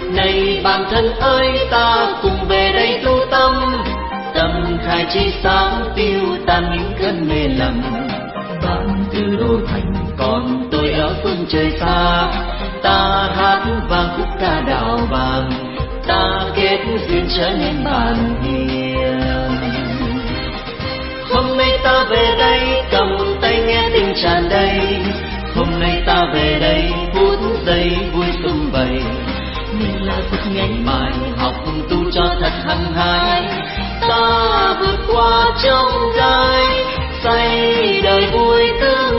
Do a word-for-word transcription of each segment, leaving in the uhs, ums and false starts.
Này bạn thân ơi, ta cùng về đây tu tâm, tâm khai trí sáng tiêu tan những cơn mê lầm. Bạn từ đô thành, còn tôi ở phương trời xa. Ta hát vang khúc ca đạo vàng, ta kết duyên trở nên bạn hiền. Hôm nay ta về đây cầm tay nghe tình tràn đầy. Hôm nay ta về đây phút giây vui sum vầy. Mình là phút ngày mai học tu cho thật hăng hái. Ta vượt qua trong gai, xây đời vui tương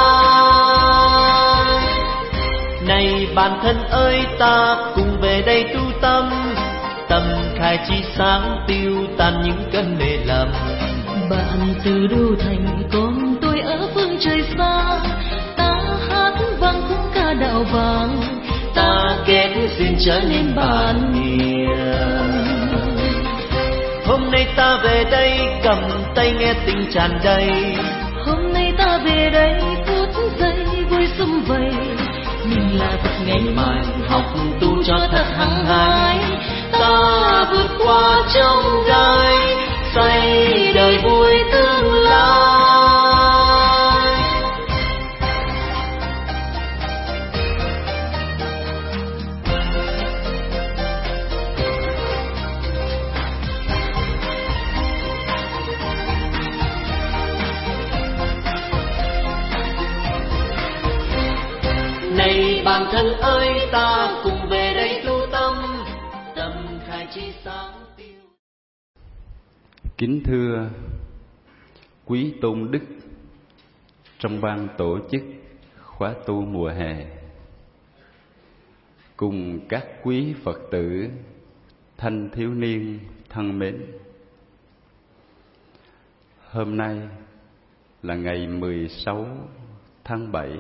lai. Này bạn thân ơi, ta cùng về đây tu tâm, tâm khai trí sáng tiêu tan những cơn mê lầm. Bạn từ đô thành, còn tôi ở phương trời xa. Ta hát vang khúc ca đạo vàng, ta kết duyên trở nên bạn hiền. Hôm nay ta về đây cầm tay nghe tình tràn đầy. Hôm nay ta về đây phút giây vui sum vầy. Mình là thật ngày mai học tu cho thật hăng hái. Ta vượt qua trong gai, xây đời vui tương lai. Này bạn thân ơi, ta cùng về đây tu tâm, tâm khai trí sáng tiêu. Kính thưa quý tôn đức trong ban tổ chức khóa tu mùa hè, cùng các quý Phật tử thanh thiếu niên thân mến, hôm nay là ngày mười sáu tháng bảy.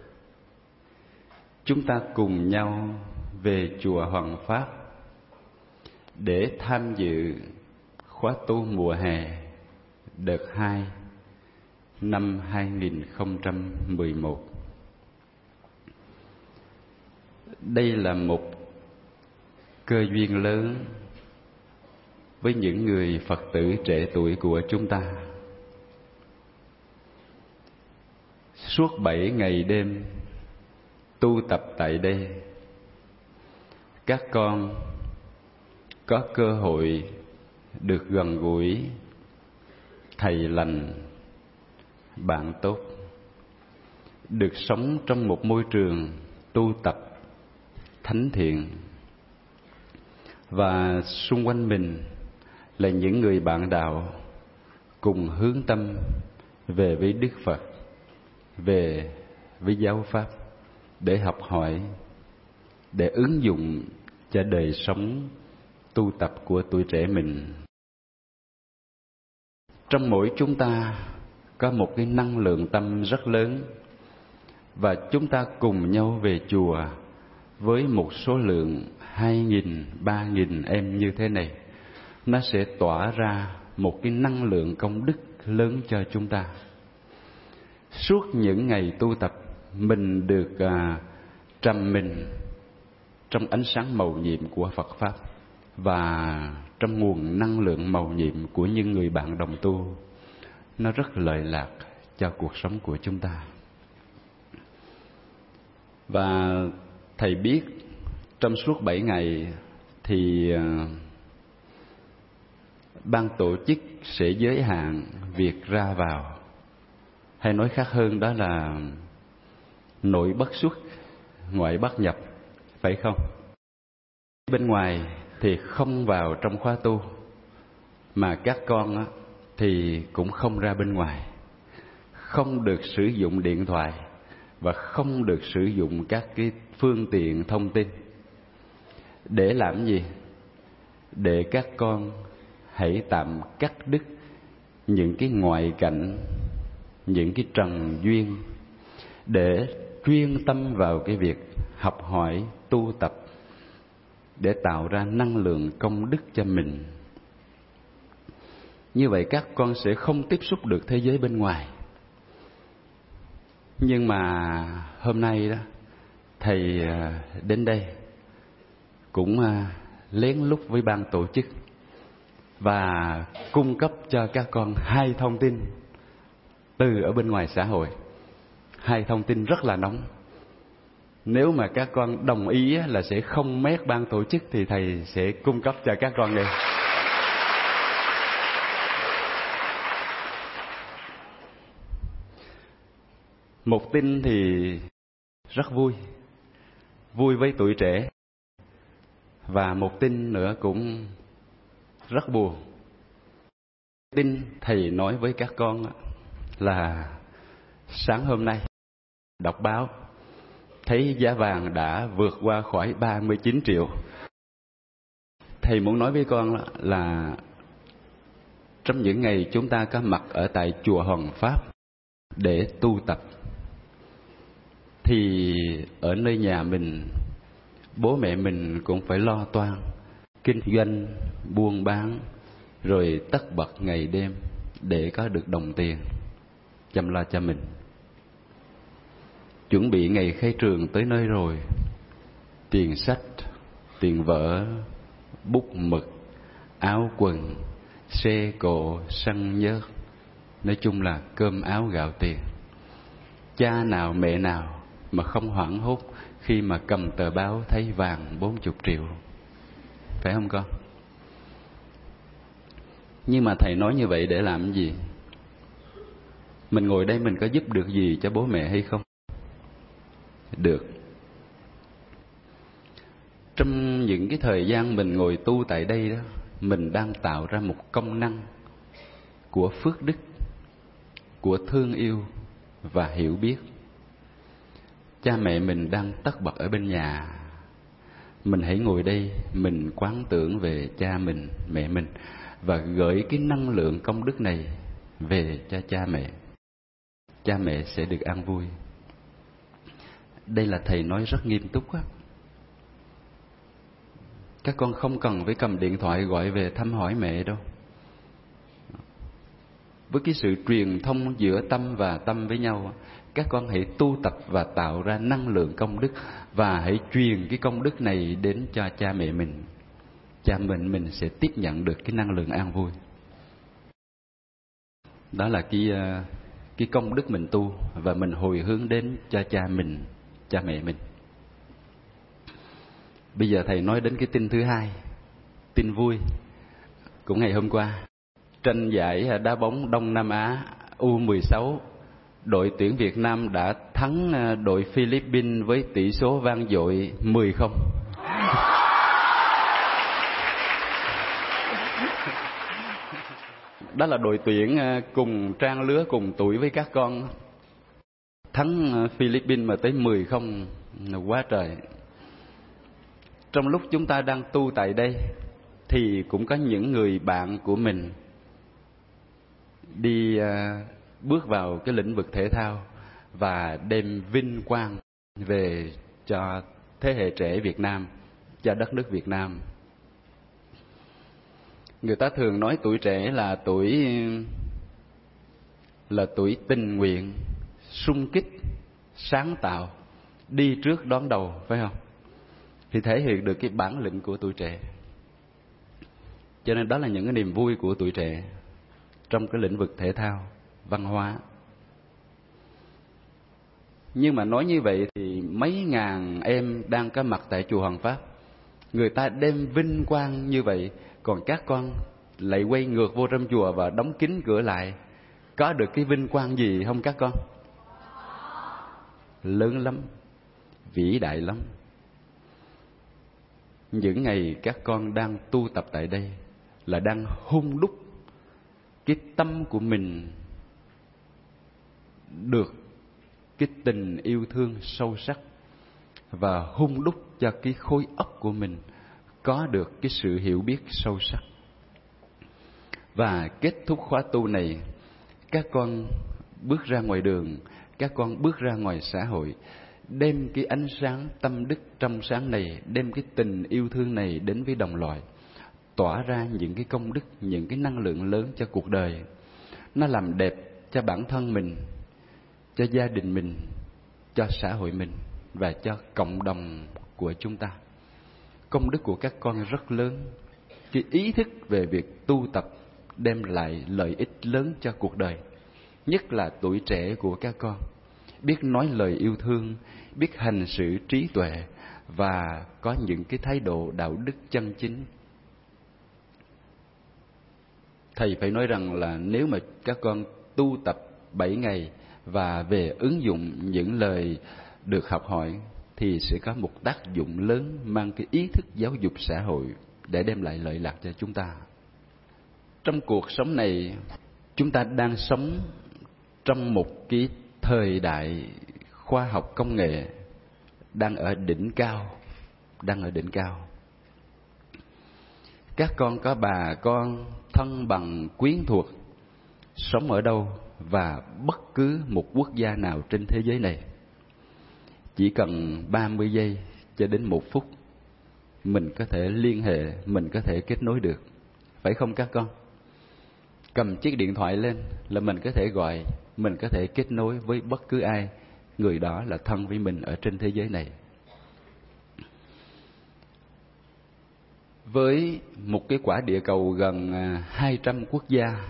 Chúng ta cùng nhau về chùa Hoàng Pháp để tham dự khóa tu mùa hè đợt hai năm hai nghìn không trăm mười một. Đây là một cơ duyên lớn với những người Phật tử trẻ tuổi của chúng ta. Suốt bảy ngày đêm tu tập tại đây, các con có cơ hội được gần gũi thầy lành, bạn tốt, được sống trong một môi trường tu tập thánh thiện, và xung quanh mình là những người bạn đạo cùng hướng tâm về với Đức Phật, về với giáo pháp, để học hỏi, để ứng dụng cho đời sống tu tập của tuổi trẻ mình. Trong mỗi chúng ta có một cái năng lượng tâm rất lớn, và chúng ta cùng nhau về chùa với một số lượng hai nghìn, ba nghìn em như thế này, nó sẽ tỏa ra một cái năng lượng công đức lớn cho chúng ta. Suốt những ngày tu tập, mình được à, trầm mình trong ánh sáng màu nhiệm của Phật Pháp và trong nguồn năng lượng màu nhiệm của những người bạn đồng tu. Nó rất lợi lạc cho cuộc sống của chúng ta. Và thầy biết trong suốt bảy ngày thì uh, ban tổ chức sẽ giới hạn việc ra vào, hay nói khác hơn đó là nội bất xuất, ngoại bất nhập, phải không? Bên ngoài thì không vào trong khóa tu, mà các con á, thì cũng không ra bên ngoài, không được sử dụng điện thoại và không được sử dụng các cái phương tiện thông tin. Để làm gì? Để các con hãy tạm cắt đứt những cái ngoại cảnh, những cái trần duyên, để chuyên tâm vào cái việc học hỏi, tu tập, để tạo ra năng lượng công đức cho mình. Như vậy các con sẽ không tiếp xúc được thế giới bên ngoài. Nhưng mà hôm nay đó, thầy đến đây cũng lén lút với ban tổ chức và cung cấp cho các con hai thông tin từ ở bên ngoài xã hội. Hai thông tin rất là nóng. Nếu mà các con đồng ý là sẽ không mét ban tổ chức thì thầy sẽ cung cấp cho các con đây. Một tin thì rất vui, vui với tuổi trẻ. Và một tin nữa cũng rất buồn. Tin thầy nói với các con là sáng hôm nay đọc báo thấy giá vàng đã vượt qua khỏi ba mươi chín triệu. Thầy muốn nói với con là trong những ngày chúng ta có mặt ở tại chùa Hoàng Pháp để tu tập, thì ở nơi nhà mình, bố mẹ mình cũng phải lo toan kinh doanh, buôn bán, rồi tất bật ngày đêm để có được đồng tiền chăm lo cho mình. Chuẩn bị ngày khai trường tới nơi rồi, tiền sách, tiền vở, bút mực, áo quần, xe cộ, xăng nhớt, nói chung là cơm áo gạo tiền. Cha nào mẹ nào mà không hoảng hốt khi mà cầm tờ báo thấy vàng bốn mươi triệu, phải không con? Nhưng mà thầy nói như vậy để làm gì? Mình ngồi đây mình có giúp được gì cho bố mẹ hay không? Được. Trong những cái thời gian mình ngồi tu tại đây đó, mình đang tạo ra một công năng của phước đức, của thương yêu và hiểu biết. Cha mẹ mình đang tất bật ở bên nhà, mình hãy ngồi đây, mình quán tưởng về cha mình, mẹ mình và gửi cái năng lượng công đức này về cho cha mẹ. Cha mẹ sẽ được an vui. Đây là thầy nói rất nghiêm túc á. Các con không cần phải cầm điện thoại gọi về thăm hỏi mẹ đâu. Với cái sự truyền thông giữa tâm và tâm với nhau, các con hãy tu tập và tạo ra năng lượng công đức, và hãy truyền cái công đức này đến cho cha mẹ mình. Cha mình mình sẽ tiếp nhận được cái năng lượng an vui. Đó là cái cái công đức mình tu và mình hồi hướng đến cho cha mình, cha mẹ mình. Bây giờ thầy nói đến cái tin thứ hai, tin vui. Cũng ngày hôm qua, tranh giải đá bóng Đông Nam Á U mười sáu, đội tuyển Việt Nam đã thắng đội Philippines với tỷ số vang dội mười không. Đó là đội tuyển cùng trang lứa, cùng tuổi với các con, thắng Philippines mà tới mười không, quá trời. Trong lúc chúng ta đang tu tại đây thì cũng có những người bạn của mình đi uh, bước vào cái lĩnh vực thể thao và đem vinh quang về cho thế hệ trẻ Việt Nam, cho đất nước Việt Nam. Người ta thường nói tuổi trẻ là tuổi là tuổi tình nguyện, sung kích, sáng tạo, đi trước đón đầu, phải không? Thì thể hiện được cái bản lĩnh của tuổi trẻ. Cho nên đó là những cái niềm vui của tuổi trẻ trong cái lĩnh vực thể thao, văn hóa. Nhưng mà nói như vậy thì mấy ngàn em đang có mặt tại chùa Hoàng Pháp, người ta đem vinh quang như vậy, còn các con lại quay ngược vô trong chùa và đóng kín cửa lại, có được cái vinh quang gì không các con? Lớn lắm, vĩ đại lắm. Những ngày các con đang tu tập tại đây là đang hung đúc cái tâm của mình được cái tình yêu thương sâu sắc, và hung đúc cho cái khối óc của mình có được cái sự hiểu biết sâu sắc. Và kết thúc khóa tu này, các con bước ra ngoài đường, các con bước ra ngoài xã hội, đem cái ánh sáng tâm đức trong sáng này, đem cái tình yêu thương này đến với đồng loại, tỏa ra những cái công đức, những cái năng lượng lớn cho cuộc đời. Nó làm đẹp cho bản thân mình, cho gia đình mình, cho xã hội mình và cho cộng đồng của chúng ta. công đức của các con rất lớn. Cái ý thức về việc tu tập đem lại lợi ích lớn cho cuộc đời, nhất là tuổi trẻ của các con. Biết nói lời yêu thương, biết hành xử trí tuệ và có những cái thái độ đạo đức chân chính. Thầy phải nói rằng là nếu mà các con tu tập bảy ngày và về ứng dụng những lời được học hỏi thì sẽ có một tác dụng lớn mang cái ý thức giáo dục xã hội để đem lại lợi lạc cho chúng ta. Trong cuộc sống này, chúng ta đang sống trong một cái thời đại khoa học công nghệ đang ở đỉnh cao, đang ở đỉnh cao. Các con có bà con, thân bằng, quyến thuộc sống ở đâu và bất cứ một quốc gia nào trên thế giới này, chỉ cần ba mươi giây cho đến một phút mình có thể liên hệ, mình có thể kết nối được, phải không các con? Cầm chiếc điện thoại lên là mình có thể gọi, mình có thể kết nối với bất cứ ai, người đó là thân với mình ở trên thế giới này. Với một cái quả địa cầu gần hai trăm quốc gia,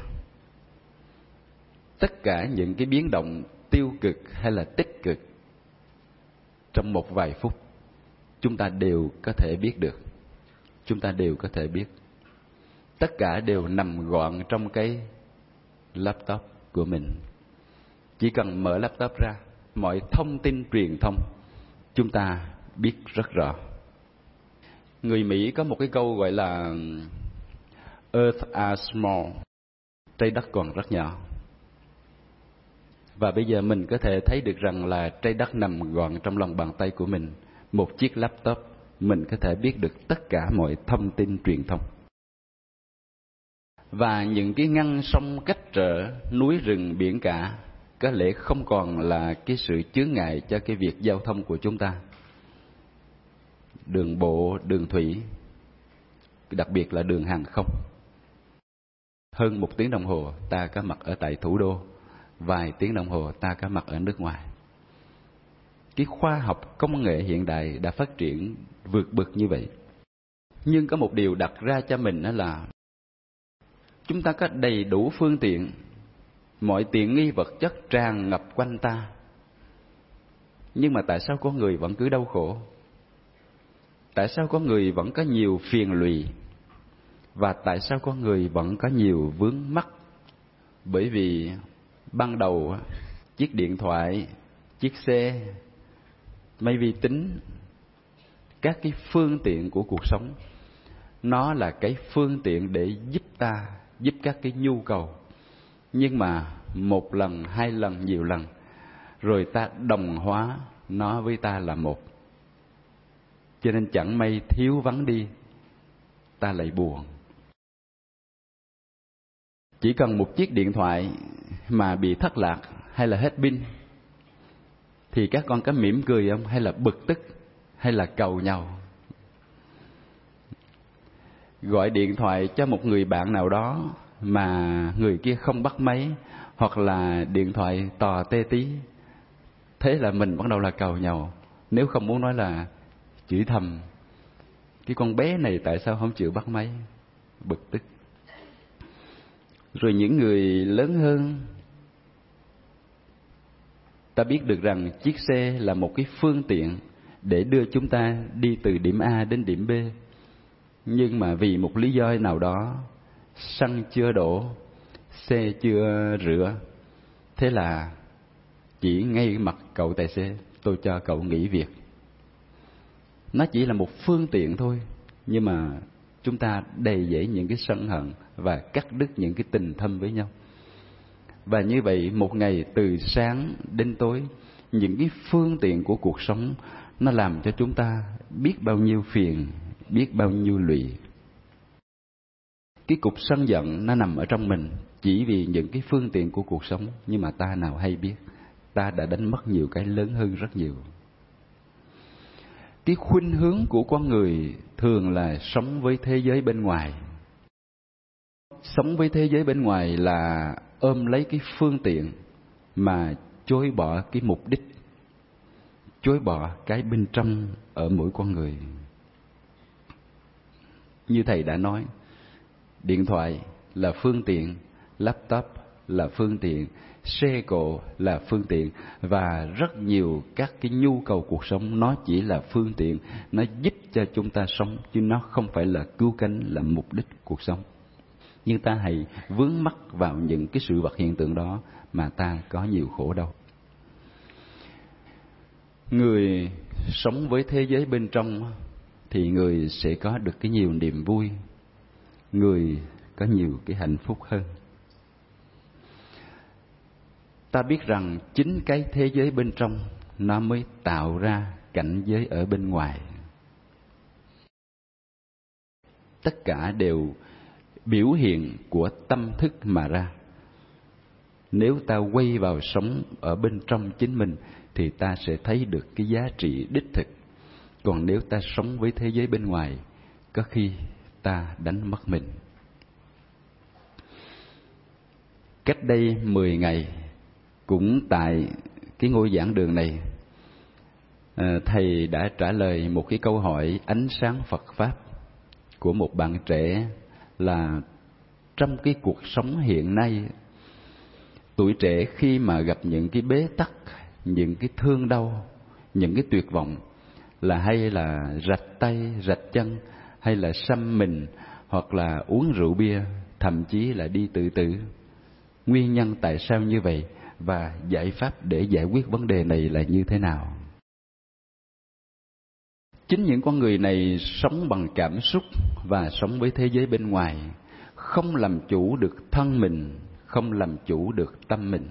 tất cả những cái biến động tiêu cực hay là tích cực trong một vài phút chúng ta đều có thể biết được. Chúng ta đều có thể biết. Tất cả đều nằm gọn trong cái laptop của mình. Chỉ cần mở laptop ra, mọi thông tin truyền thông chúng ta biết rất rõ. Người Mỹ có một cái câu gọi là Earth are small, trái đất còn rất nhỏ. Và bây giờ mình có thể thấy được rằng là trái đất nằm gọn trong lòng bàn tay của mình. Một chiếc laptop, mình có thể biết được tất cả mọi thông tin truyền thông. Và những cái ngăn sông cách trở, núi rừng biển cả có lẽ không còn là cái sự chướng ngại cho cái việc giao thông của chúng ta. Đường bộ, đường thủy, đặc biệt là đường hàng không. Hơn một tiếng đồng hồ ta có mặt ở tại thủ đô, vài tiếng đồng hồ ta có mặt ở nước ngoài. Cái khoa học công nghệ hiện đại đã phát triển vượt bậc như vậy. Nhưng có một điều đặt ra cho mình đó là chúng ta có đầy đủ phương tiện, mọi tiện nghi vật chất tràn ngập quanh ta. Nhưng mà tại sao có người vẫn cứ đau khổ? Tại sao có người vẫn có nhiều phiền lụy? Và tại sao có người vẫn có nhiều vướng mắc? Bởi vì ban đầu chiếc điện thoại, chiếc xe, máy vi tính, các cái phương tiện của cuộc sống, nó là cái phương tiện để giúp ta, giúp các cái nhu cầu. Nhưng mà một lần, hai lần, nhiều lần, rồi ta đồng hóa nó với ta là một. Cho nên chẳng may thiếu vắng đi, ta lại buồn. Chỉ cần một chiếc điện thoại mà bị thất lạc hay là hết pin thì các con có mỉm cười không? Hay là bực tức? Hay là cầu nhau? Gọi điện thoại cho một người bạn nào đó mà người kia không bắt máy, hoặc là điện thoại tò tê tí, thế là mình bắt đầu là cầu nhau. Nếu không muốn nói là chửi thầm, cái con bé này tại sao không chịu bắt máy, bực tức. Rồi những người lớn hơn, ta biết được rằng chiếc xe là một cái phương tiện để đưa chúng ta đi từ điểm A đến điểm B. Nhưng mà vì một lý do nào đó, xăng chưa đổ, xe chưa rửa, thế là chỉ ngay mặt cậu tài xế, tôi cho cậu nghỉ việc. Nó chỉ là một phương tiện thôi, nhưng mà chúng ta đầy dẫy những cái sân hận và cắt đứt những cái tình thâm với nhau. Và như vậy một ngày từ sáng đến tối, những cái phương tiện của cuộc sống nó làm cho chúng ta biết bao nhiêu phiền, biết bao nhiêu lụy. Cái cục sân giận nó nằm ở trong mình chỉ vì những cái phương tiện của cuộc sống, nhưng mà ta nào hay biết, ta đã đánh mất nhiều cái lớn hơn rất nhiều. Cái khuynh hướng của con người thường là sống với thế giới bên ngoài. Sống với thế giới bên ngoài là ôm lấy cái phương tiện mà chối bỏ cái mục đích, chối bỏ cái bên trong ở mỗi con người. Như thầy đã nói, điện thoại là phương tiện, laptop là phương tiện, xe cộ là phương tiện, và rất nhiều các cái nhu cầu cuộc sống nó chỉ là phương tiện, nó giúp cho chúng ta sống, chứ nó không phải là cứu cánh, là mục đích cuộc sống. Nhưng ta hãy vướng mắc vào những cái sự vật hiện tượng đó mà ta có nhiều khổ đau. Người sống với thế giới bên trong thì người sẽ có được cái nhiều niềm vui, người có nhiều cái hạnh phúc hơn. Ta biết rằng chính cái thế giới bên trong nó mới tạo ra cảnh giới ở bên ngoài. Tất cả đều biểu hiện của tâm thức mà ra. Nếu ta quay vào sống ở bên trong chính mình thì ta sẽ thấy được cái giá trị đích thực. Còn nếu ta sống với thế giới bên ngoài, có khi ta đánh mất mình. Cách đây mười ngày, cũng tại cái ngôi giảng đường này, thầy đã trả lời một cái câu hỏi ánh sáng Phật Pháp của một bạn trẻ là trong cái cuộc sống hiện nay, tuổi trẻ khi mà gặp những cái bế tắc, những cái thương đau, những cái tuyệt vọng, là hay là rạch tay, rạch chân, hay là xăm mình, hoặc là uống rượu bia, thậm chí là đi tự tử. Nguyên nhân tại sao như vậy và giải pháp để giải quyết vấn đề này là như thế nào? Chính những con người này sống bằng cảm xúc và sống với thế giới bên ngoài, không làm chủ được thân mình, không làm chủ được tâm mình.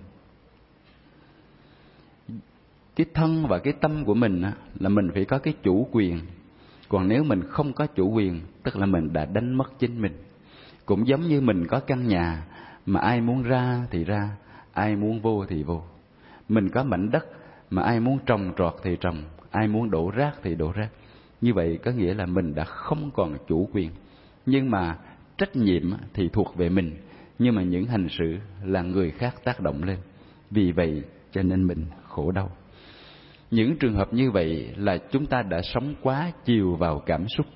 Cái thân và cái tâm của mình là mình phải có cái chủ quyền. Còn nếu mình không có chủ quyền, tức là mình đã đánh mất chính mình. Cũng giống như mình có căn nhà mà ai muốn ra thì ra, ai muốn vô thì vô. Mình có mảnh đất mà ai muốn trồng trọt thì trồng, ai muốn đổ rác thì đổ rác. Như vậy có nghĩa là mình đã không còn chủ quyền. Nhưng mà trách nhiệm thì thuộc về mình, nhưng mà những hành xử là người khác tác động lên. Vì vậy cho nên mình khổ đau. Những trường hợp như vậy là chúng ta đã sống quá chiều vào cảm xúc,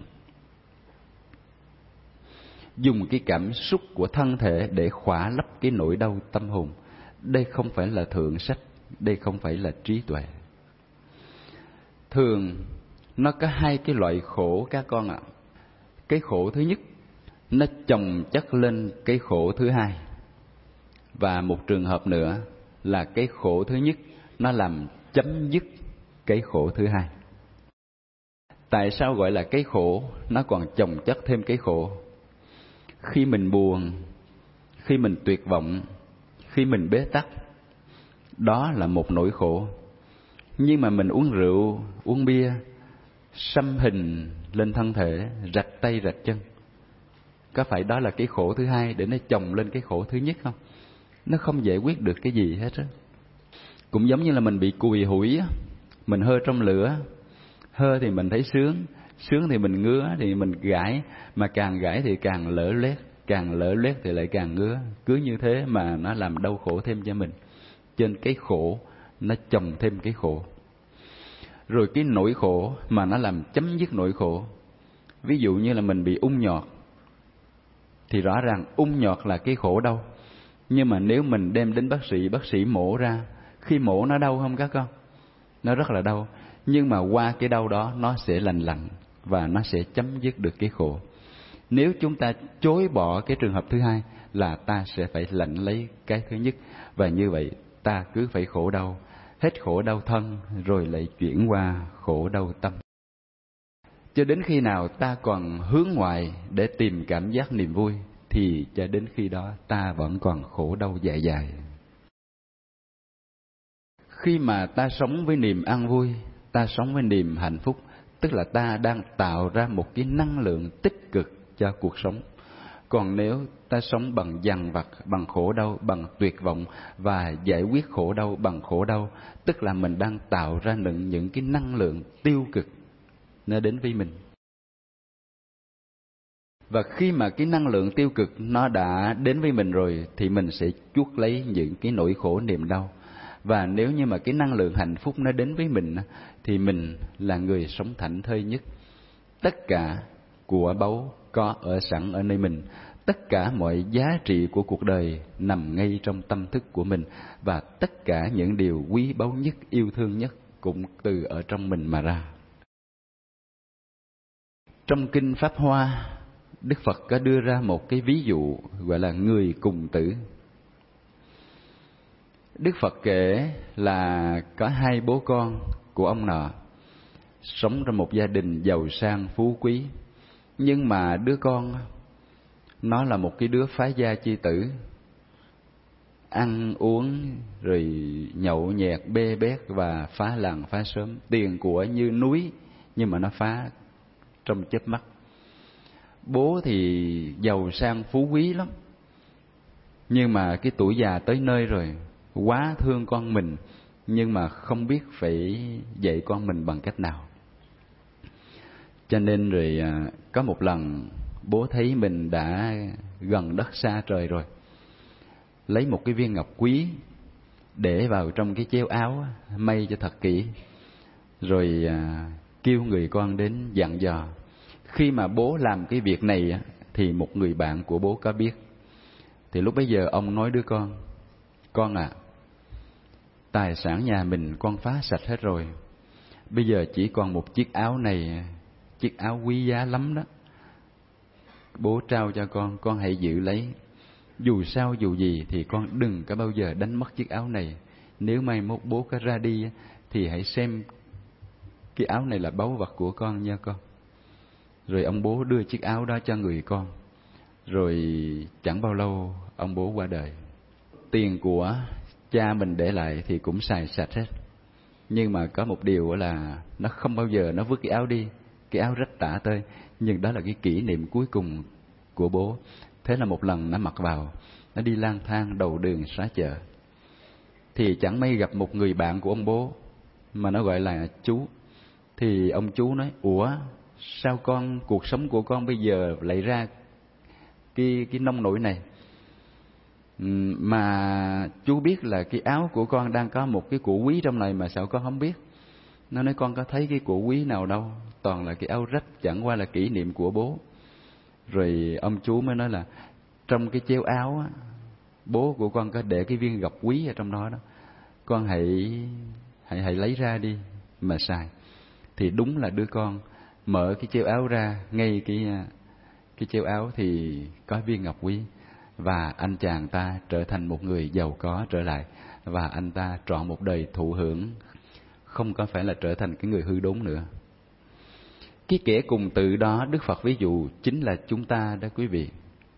dùng cái cảm xúc của thân thể để khỏa lấp cái nỗi đau tâm hồn. Đây không phải là thượng sách, đây không phải là trí tuệ. Thường nó có hai cái loại khổ các con ạ. Cái khổ thứ nhất nó chồng chất lên cái khổ thứ hai. Và một trường hợp nữa là cái khổ thứ nhất nó làm chấm dứt cái khổ thứ hai. Tại sao gọi là cái khổ? Nó còn chồng chất thêm cái khổ. Khi mình buồn, khi mình tuyệt vọng, khi mình bế tắc, đó là một nỗi khổ. Nhưng mà mình uống rượu, uống bia, xăm hình lên thân thể, rạch tay rạch chân, có phải đó là cái khổ thứ hai để nó chồng lên cái khổ thứ nhất không? Nó không giải quyết được cái gì hết á. Cũng giống như là mình bị cùi hủi á, mình hơ trong lửa, hơ thì mình thấy sướng, sướng thì mình ngứa thì mình gãi, mà càng gãi thì càng lở loét, càng lở loét thì lại càng ngứa. Cứ như thế mà nó làm đau khổ thêm cho mình. Trên cái khổ nó chồng thêm cái khổ. Rồi cái nỗi khổ mà nó làm chấm dứt nỗi khổ. Ví dụ như là mình bị ung nhọt, thì rõ ràng ung nhọt là cái khổ đau. Nhưng mà nếu mình đem đến bác sĩ, bác sĩ mổ ra, khi mổ nó đau không các con? Nó rất là đau. Nhưng mà qua cái đau đó nó sẽ lành lặn và nó sẽ chấm dứt được cái khổ. Nếu chúng ta chối bỏ cái trường hợp thứ hai là ta sẽ phải lãnh lấy cái thứ nhất. Và như vậy ta cứ phải khổ đau, hết khổ đau thân rồi lại chuyển qua khổ đau tâm. Cho đến khi nào ta còn hướng ngoại để tìm cảm giác niềm vui, thì cho đến khi đó ta vẫn còn khổ đau dài dài. Khi mà ta sống với niềm an vui, ta sống với niềm hạnh phúc, tức là ta đang tạo ra một cái năng lượng tích cực cho cuộc sống. Còn nếu ta sống bằng dằn vặt, bằng khổ đau, bằng tuyệt vọng và giải quyết khổ đau bằng khổ đau, tức là mình đang tạo ra những, những cái năng lượng tiêu cực nó đến với mình. Và khi mà cái năng lượng tiêu cực nó đã đến với mình rồi thì mình sẽ chuốc lấy những cái nỗi khổ niềm đau. Và nếu như mà cái năng lượng hạnh phúc nó đến với mình thì mình là người sống thảnh thơi nhất. Tất cả của báu có ở sẵn ở nơi mình. Tất cả mọi giá trị của cuộc đời nằm ngay trong tâm thức của mình, và tất cả những điều quý báu nhất, yêu thương nhất cũng từ ở trong mình mà ra. Trong Kinh Pháp Hoa, Đức Phật có đưa ra một cái ví dụ gọi là người cùng tử. Đức Phật kể là có hai bố con của ông nọ sống trong một gia đình giàu sang phú quý, nhưng mà đứa con nó là một cái đứa phá gia chi tử, ăn uống rồi nhậu nhẹt bê bết và phá làng phá xóm, tiền của như núi nhưng mà nó phá trong chớp mắt. Bố thì giàu sang phú quý lắm, nhưng mà cái tuổi già tới nơi rồi, quá thương con mình, nhưng mà không biết phải dạy con mình bằng cách nào. Cho nên rồi có một lần bố thấy mình đã gần đất xa trời rồi, lấy một cái viên ngọc quý để vào trong cái chéo áo, may cho thật kỹ, rồi à, kêu người con đến dặn dò. Khi mà bố làm cái việc này thì một người bạn của bố có biết. Thì lúc bấy giờ ông nói đứa con: con à, tài sản nhà mình con phá sạch hết rồi, bây giờ chỉ còn một chiếc áo này, chiếc áo quý giá lắm đó, bố trao cho con, con hãy giữ lấy. Dù sao dù gì thì con đừng có bao giờ đánh mất chiếc áo này. Nếu mai mốt bố có ra đi thì hãy xem cái áo này là báu vật của con nha con. Rồi ông bố đưa chiếc áo đó cho người con. Rồi chẳng bao lâu ông bố qua đời. Tiền của cha mình để lại thì cũng xài sạch hết, nhưng mà có một điều là nó không bao giờ nó vứt cái áo đi. Cái áo rách tả tơi, nhưng đó là cái kỷ niệm cuối cùng của bố. Thế là một lần nó mặc vào, nó đi lang thang đầu đường xá chợ, thì chẳng may gặp một người bạn của ông bố mà nó gọi là chú. Thì ông chú nói: ủa, sao con, cuộc sống của con bây giờ lại ra cái cái nông nổi này, mà chú biết là cái áo của con đang có một cái của quý trong này mà sao con không biết? Nó nói: con có thấy cái của quý nào đâu, toàn là cái áo rách, chẳng qua là kỷ niệm của bố. Rồi ông chú mới nói là trong cái chéo áo á, bố của con có để cái viên ngọc quý ở trong đó đó, con hãy hãy hãy lấy ra đi mà xài. Thì đúng là đứa con mở cái chéo áo ra, ngay cái cái chéo áo thì có viên ngọc quý, và anh chàng ta trở thành một người giàu có trở lại, và anh ta trọn một đời thụ hưởng, không có phải là trở thành cái người hư đốn nữa. Cái kẻ cùng tử đó, Đức Phật ví dụ chính là chúng ta đó quý vị.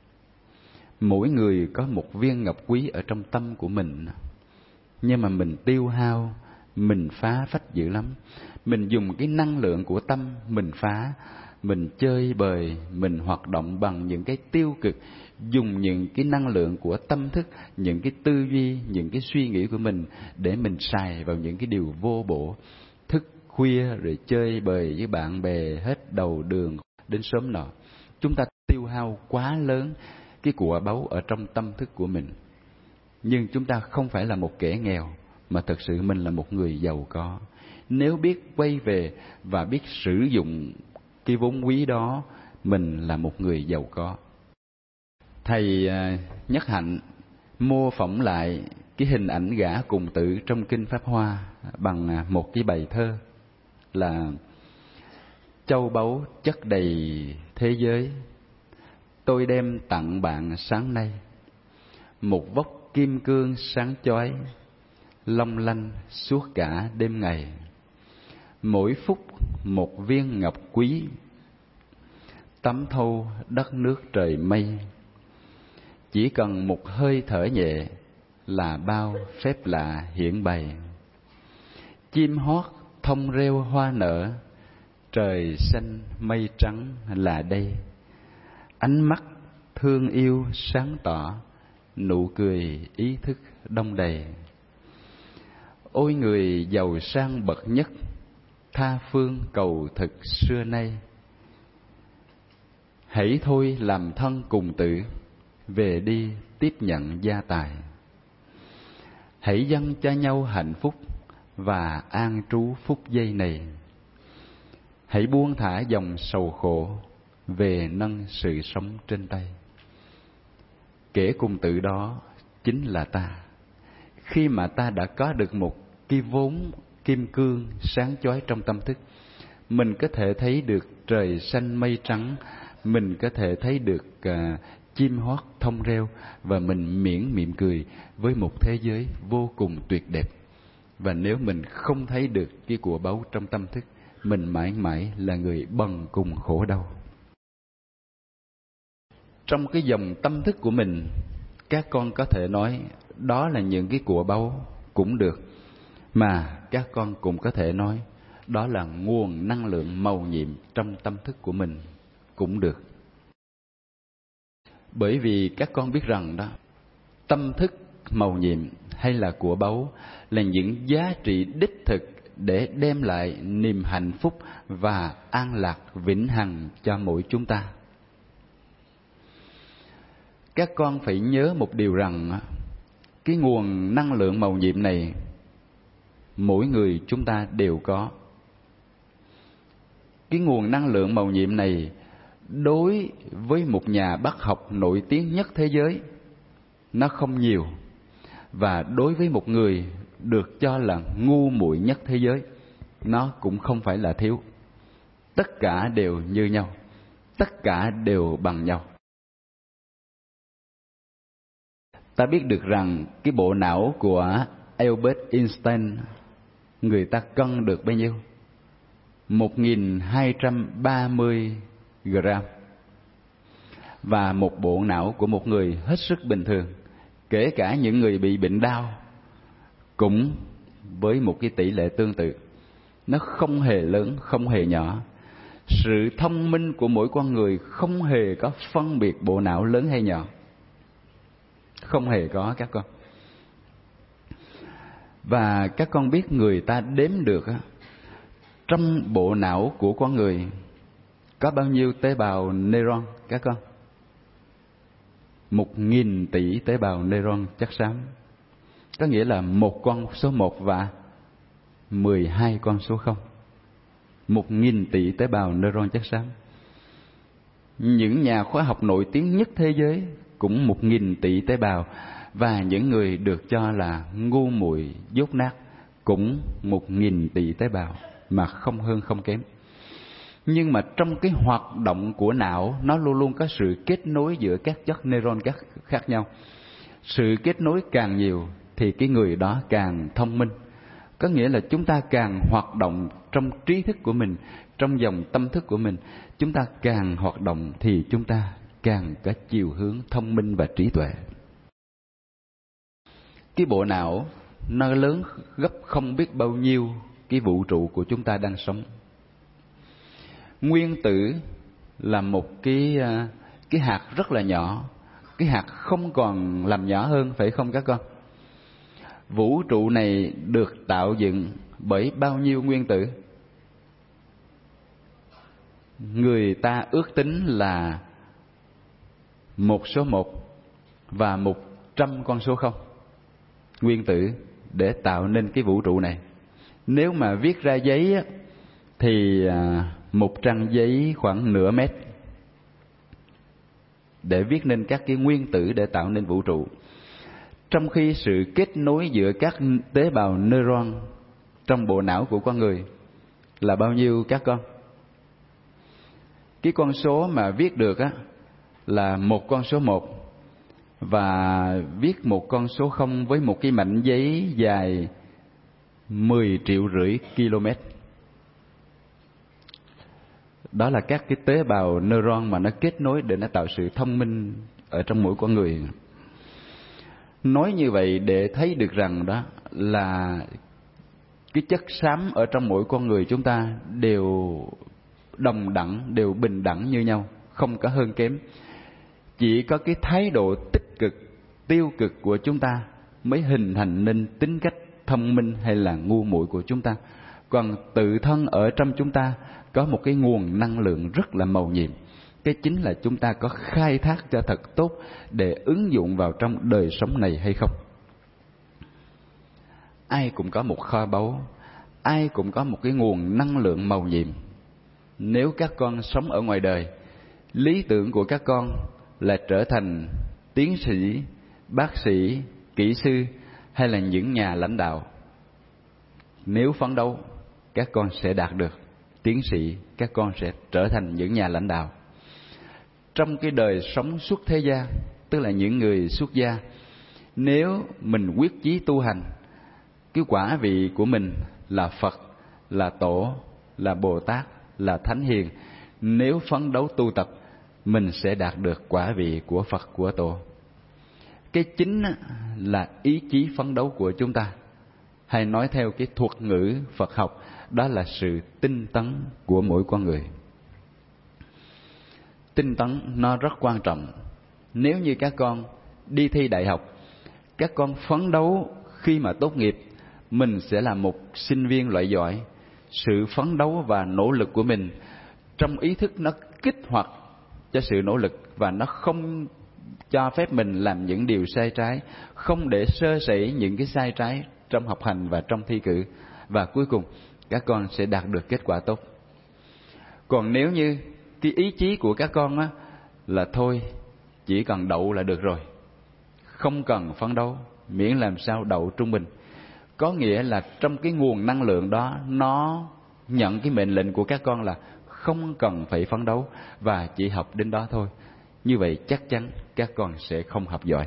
Mỗi người có một viên ngọc quý ở trong tâm của mình, nhưng mà mình tiêu hao, mình phá phách dữ lắm. Mình dùng cái năng lượng của tâm mình phá, mình chơi bời, mình hoạt động bằng những cái tiêu cực, dùng những cái năng lượng của tâm thức, những cái tư duy, những cái suy nghĩ của mình để mình xài vào những cái điều vô bổ. Thức khuya rồi chơi bời với bạn bè hết đầu đường đến sớm nọ. Chúng ta tiêu hao quá lớn cái của báu ở trong tâm thức của mình. Nhưng chúng ta không phải là một kẻ nghèo, mà thực sự mình là một người giàu có. Nếu biết quay về và biết sử dụng cái vốn quý đó, mình là một người giàu có. Thầy Nhất Hạnh mô phỏng lại cái hình ảnh gã cùng tử trong Kinh Pháp Hoa bằng một cái bài thơ là: châu báu chất đầy thế giới, tôi đem tặng bạn sáng nay. Một vốc kim cương sáng chói, long lanh suốt cả đêm ngày. Mỗi phút một viên ngọc quý, tắm thâu đất nước trời mây. Chỉ cần một hơi thở nhẹ là bao phép lạ hiển bày. Chim hót thông reo hoa nở, trời xanh mây trắng là đây. Ánh mắt thương yêu sáng tỏ, nụ cười ý thức đông đầy. Ôi người giàu sang bậc nhất, tha phương cầu thực xưa nay. Hãy thôi làm thân cùng tử, về đi tiếp nhận gia tài. Hãy dâng cho nhau hạnh phúc và an trú phút giây này. Hãy buông thả dòng sầu khổ, về nâng sự sống trên tay. Kẻ cùng tử đó chính là ta. Khi mà ta đã có được một cái vốn kim cương sáng chói trong tâm thức, mình có thể thấy được trời xanh mây trắng, mình có thể thấy được uh, chim hót thông reo, và mình miễn mỉm cười với một thế giới vô cùng tuyệt đẹp. Và nếu mình không thấy được cái của báu trong tâm thức, mình mãi mãi là người bần cùng khổ đau. Trong cái dòng tâm thức của mình, các con có thể nói đó là những cái của báu cũng được, mà các con cũng có thể nói đó là nguồn năng lượng màu nhiệm trong tâm thức của mình cũng được. Bởi vì các con biết rằng đó, tâm thức màu nhiệm hay là của báu là những giá trị đích thực để đem lại niềm hạnh phúc và an lạc vĩnh hằng cho mỗi chúng ta. Các con phải nhớ một điều rằng cái nguồn năng lượng màu nhiệm này mỗi người chúng ta đều có. Cái nguồn năng lượng màu nhiệm này đối với một nhà bác học nổi tiếng nhất thế giới, nó không nhiều. Và đối với một người được cho là ngu muội nhất thế giới, nó cũng không phải là thiếu. Tất cả đều như nhau, tất cả đều bằng nhau. Ta biết được rằng cái bộ não của Albert Einstein, người ta cân được bao nhiêu? một nghìn hai trăm ba mươi gram. Và một bộ não của một người hết sức bình thường, kể cả những người bị bệnh đau, cũng với một cái tỷ lệ tương tự. Nó không hề lớn, không hề nhỏ. Sự thông minh của mỗi con người không hề có phân biệt bộ não lớn hay nhỏ. Không hề có các con. Và các con biết người ta đếm được á, trong bộ não của con người có bao nhiêu tế bào neuron các con? Một nghìn tỷ tế bào neuron chất xám. Có nghĩa là một con số một và mười hai con số không. Một nghìn tỷ tế bào neuron chất xám. Những nhà khoa học nổi tiếng nhất thế giới cũng một nghìn tỷ tế bào, và những người được cho là ngu muội dốt nát cũng một nghìn tỷ tế bào, mà không hơn không kém. Nhưng mà trong cái hoạt động của não, nó luôn luôn có sự kết nối giữa các chất neuron khác nhau. Sự kết nối càng nhiều thì cái người đó càng thông minh. Có nghĩa là chúng ta càng hoạt động trong trí thức của mình, trong dòng tâm thức của mình, chúng ta càng hoạt động thì chúng ta càng có chiều hướng thông minh và trí tuệ. Cái bộ não nó lớn gấp không biết bao nhiêu cái vũ trụ của chúng ta đang sống. Nguyên tử là một cái cái hạt rất là nhỏ, cái hạt không còn làm nhỏ hơn, phải không các con? Vũ trụ này được tạo dựng bởi bao nhiêu nguyên tử? Người ta ước tính là một số một và một trăm con số không nguyên tử để tạo nên cái vũ trụ này. Nếu mà viết ra giấy á, thì một trang giấy khoảng nửa mét để viết nên các cái nguyên tử để tạo nên vũ trụ. Trong khi sự kết nối giữa các tế bào neuron trong bộ não của con người là bao nhiêu các con? Cái con số mà viết được á là một con số một, và viết một con số không với một cái mảnh giấy dài mười triệu rưỡi km. Đó là các cái tế bào neuron mà nó kết nối để nó tạo sự thông minh ở trong mỗi con người. Nói như vậy để thấy được rằng đó là cái chất xám ở trong mỗi con người chúng ta đều đồng đẳng, đều bình đẳng như nhau, không có hơn kém. Chỉ có cái thái độ tích cực, tiêu cực của chúng ta mới hình thành nên tính cách thông minh hay là ngu muội của chúng ta. Còn tự thân ở trong chúng ta có một cái nguồn năng lượng rất là màu nhiệm. Cái chính là chúng ta có khai thác cho thật tốt để ứng dụng vào trong đời sống này hay không. Ai cũng có một kho báu, ai cũng có một cái nguồn năng lượng màu nhiệm. Nếu các con sống ở ngoài đời Lý tưởng của các con là trở thành tiến sĩ, bác sĩ, kỹ sư hay là những nhà lãnh đạo. Nếu phấn đấu, các con sẽ đạt được tiến sĩ, các con sẽ trở thành những nhà lãnh đạo. Trong cái đời sống xuất thế gia, tức là những người xuất gia, nếu mình quyết chí tu hành, cái quả vị của mình là Phật, là Tổ, là Bồ Tát, là Thánh Hiền, nếu phấn đấu tu tập, mình sẽ đạt được quả vị của Phật, của Tổ. Cái chính là ý chí phấn đấu của chúng ta, hay nói theo cái thuật ngữ Phật học, đó là sự tinh tấn của mỗi con người. Tinh tấn nó rất quan trọng. Nếu như các con đi thi đại học, các con phấn đấu khi mà tốt nghiệp, mình sẽ là một sinh viên loại giỏi. Sự phấn đấu và nỗ lực của mình trong ý thức nó kích hoạt cho sự nỗ lực, và nó không cho phép mình làm những điều sai trái, không để sơ sẩy những cái sai trái trong học hành và trong thi cử, và cuối cùng các con sẽ đạt được kết quả tốt. Còn nếu như cái ý chí của các con á, là thôi chỉ cần đậu là được rồi, không cần phấn đấu, miễn làm sao đậu trung bình, có nghĩa là trong cái nguồn năng lượng đó, nó nhận cái mệnh lệnh của các con là không cần phải phấn đấu và chỉ học đến đó thôi. Như vậy chắc chắn các con sẽ không học giỏi.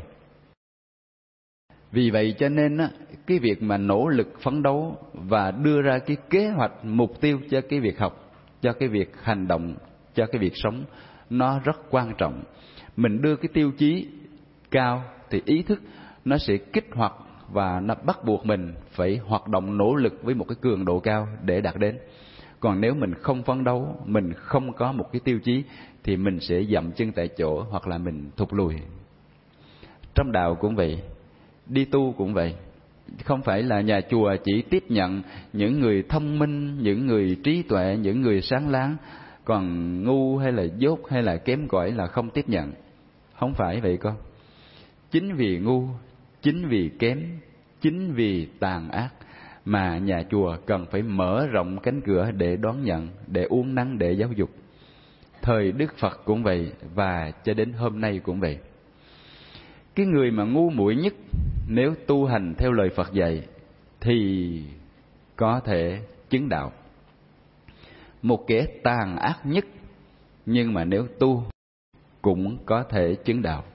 Vì vậy cho nên á, cái việc mà nỗ lực phấn đấu và đưa ra cái kế hoạch mục tiêu cho cái việc học, cho cái việc hành động, cho cái việc sống, nó rất quan trọng. Mình đưa cái tiêu chí cao thì ý thức nó sẽ kích hoạt và nó bắt buộc mình phải hoạt động nỗ lực với một cái cường độ cao để đạt đến. Còn nếu mình không phấn đấu, mình không có một cái tiêu chí, thì mình sẽ dậm chân tại chỗ hoặc là mình thụt lùi. Trong đạo cũng vậy, đi tu cũng vậy. Không phải là nhà chùa chỉ tiếp nhận những người thông minh, những người trí tuệ, những người sáng láng, còn ngu hay là dốt hay là kém cỏi là không tiếp nhận. Không phải vậy con. Chính vì ngu, chính vì kém, chính vì tàn ác mà nhà chùa cần phải mở rộng cánh cửa để đón nhận, để uốn nắn, để giáo dục. Thời Đức Phật cũng vậy, và cho đến hôm nay cũng vậy. Cái người mà ngu muội nhất, nếu tu hành theo lời Phật dạy thì có thể chứng đạo. Một kẻ tàn ác nhất, nhưng mà nếu tu cũng có thể chứng đạo.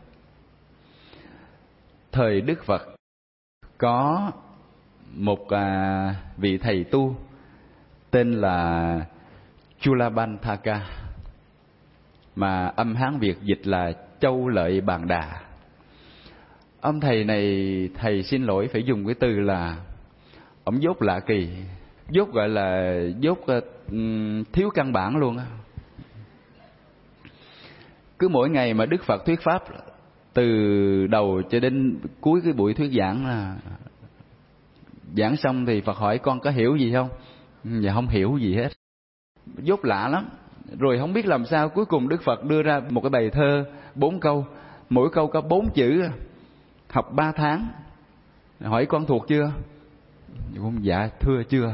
Thời Đức Phật có một à, vị thầy tu tên là Chulabandhaka, mà âm Hán Việt dịch là Châu Lợi Bàn Đà. Ông thầy này, thầy xin lỗi phải dùng cái từ là ông dốt lạ kỳ, dốt gọi là dốt uh, thiếu căn bản luôn á. Cứ mỗi ngày mà Đức Phật thuyết pháp, từ đầu cho đến cuối cái buổi thuyết giảng là giảng xong thì Phật hỏi con có hiểu gì không? Dạ không hiểu gì hết. Dốt lạ lắm. Rồi không biết làm sao, cuối cùng Đức Phật đưa ra một cái bài thơ bốn câu, mỗi câu có bốn chữ, học ba tháng. Hỏi con thuộc chưa? Dạ thưa chưa.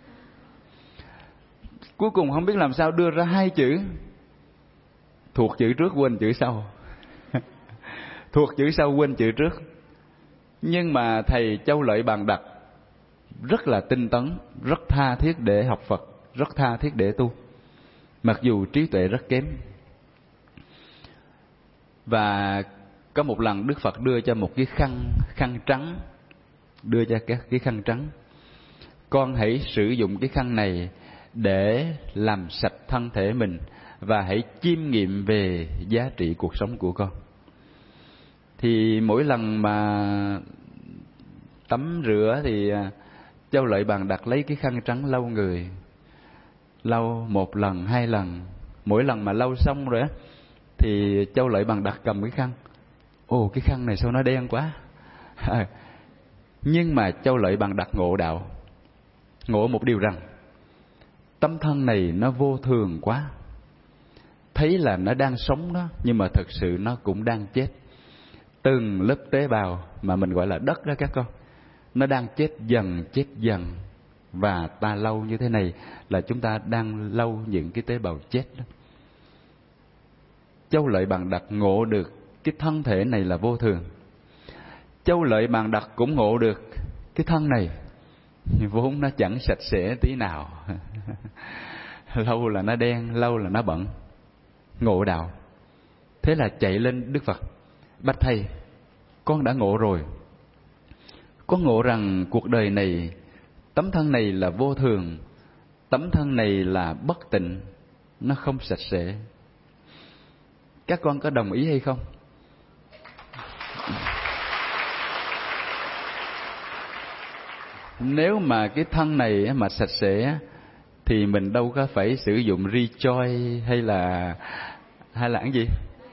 Cuối cùng không biết làm sao đưa ra hai chữ, thuộc chữ trước quên chữ sau. Thuộc chữ sau quên chữ trước. Nhưng mà thầy Châu Lợi Bàn Đà rất là tinh tấn, rất tha thiết để học Phật, rất tha thiết để tu, mặc dù trí tuệ rất kém. Và có một lần Đức Phật đưa cho một cái khăn khăn trắng, đưa cho cái, cái khăn trắng. Con hãy sử dụng cái khăn này để làm sạch thân thể mình, và hãy chiêm nghiệm về giá trị cuộc sống của con. Thì mỗi lần mà tắm rửa thì Châu Lợi Bàn Đà lấy cái khăn trắng lau người, lau một lần, hai lần. Mỗi lần mà lau xong rồi á, thì Châu Lợi Bàn Đà cầm cái khăn, ồ cái khăn này sao nó đen quá. À, nhưng mà Châu Lợi Bàn Đà ngộ đạo, ngộ một điều rằng tấm thân này nó vô thường quá, thấy là nó đang sống đó, nhưng mà thật sự nó cũng đang chết. Từng lớp tế bào mà mình gọi là đất đó các con, nó đang chết dần, chết dần. Và ta lau như thế này là chúng ta đang lau những cái tế bào chết đó. Châu Lợi Bàn Đặc ngộ được cái thân thể này là vô thường. Châu Lợi Bàn Đặc cũng ngộ được cái thân này vốn nó chẳng sạch sẽ tí nào. Lâu là nó đen, lâu là nó bẩn. Ngộ đạo. Thế là chạy lên Đức Phật: bạch thầy, con đã ngộ rồi. Con ngộ rằng cuộc đời này, tấm thân này là vô thường, tấm thân này là bất tịnh, nó không sạch sẽ. Các con có đồng ý hay không? Nếu mà cái thân này mà sạch sẽ thì mình đâu có phải sử dụng Rejoice hay là hay là cái gì?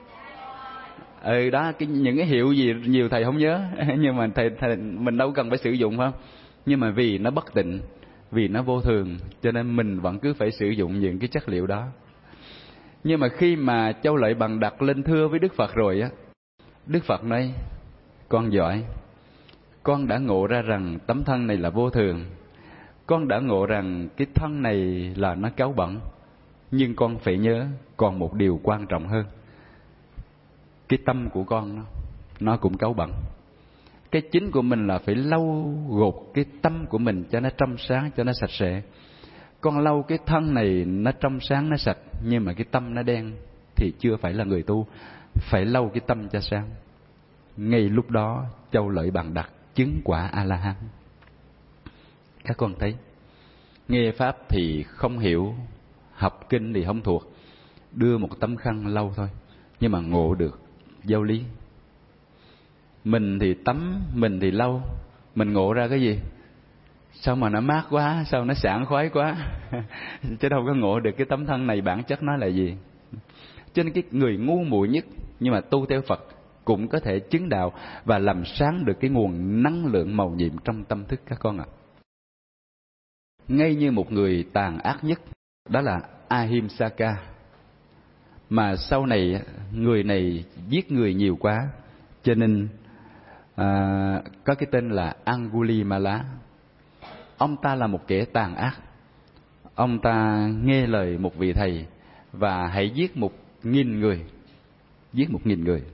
Ừ đó, cái, những cái hiệu gì nhiều thầy không nhớ, nhưng mà thầy, thầy mình đâu cần phải sử dụng không? Nhưng mà vì nó bất tịnh, vì nó vô thường, cho nên mình vẫn cứ phải sử dụng những cái chất liệu đó. Nhưng mà khi mà Châu Lợi Bàn Đặc lên thưa với Đức Phật rồi á, Đức Phật nói: con giỏi, con đã ngộ ra rằng tấm thân này là vô thường, con đã ngộ rằng cái thân này là nó cáu bẩn, nhưng con phải nhớ còn một điều quan trọng hơn. Cái tâm của con nó, nó cũng cáu bẩn. Cái chính của mình là phải lau gột cái tâm của mình cho nó trong sáng, cho nó sạch sẽ. Con lau cái thân này nó trong sáng, nó sạch, nhưng mà cái tâm nó đen thì chưa phải là người tu. Phải lau cái tâm cho sáng. Ngay lúc đó Châu Lợi Bàn Đặc chứng quả A-la-hán. Các con thấy, nghe pháp thì không hiểu, học kinh thì không thuộc, đưa một tấm khăn lau thôi, nhưng mà ngộ được giáo lý. Mình thì tắm, mình thì lau, mình ngộ ra cái gì? Sao mà nó mát quá, sao nó sảng khoái quá. Chứ đâu có ngộ được cái tấm thân này bản chất nó là gì. Cho nên cái người ngu muội nhất nhưng mà tu theo Phật cũng có thể chứng đạo và làm sáng được cái nguồn năng lượng màu nhiệm trong tâm thức các con ạ. À. Ngay như một người tàn ác nhất, đó là Ahimsaka, mà sau này người này giết người nhiều quá, cho nên à, có cái tên là Angulimala. Ông ta là một kẻ tàn ác. Ông ta nghe lời một vị thầy và hãy giết một nghìn người, giết một nghìn người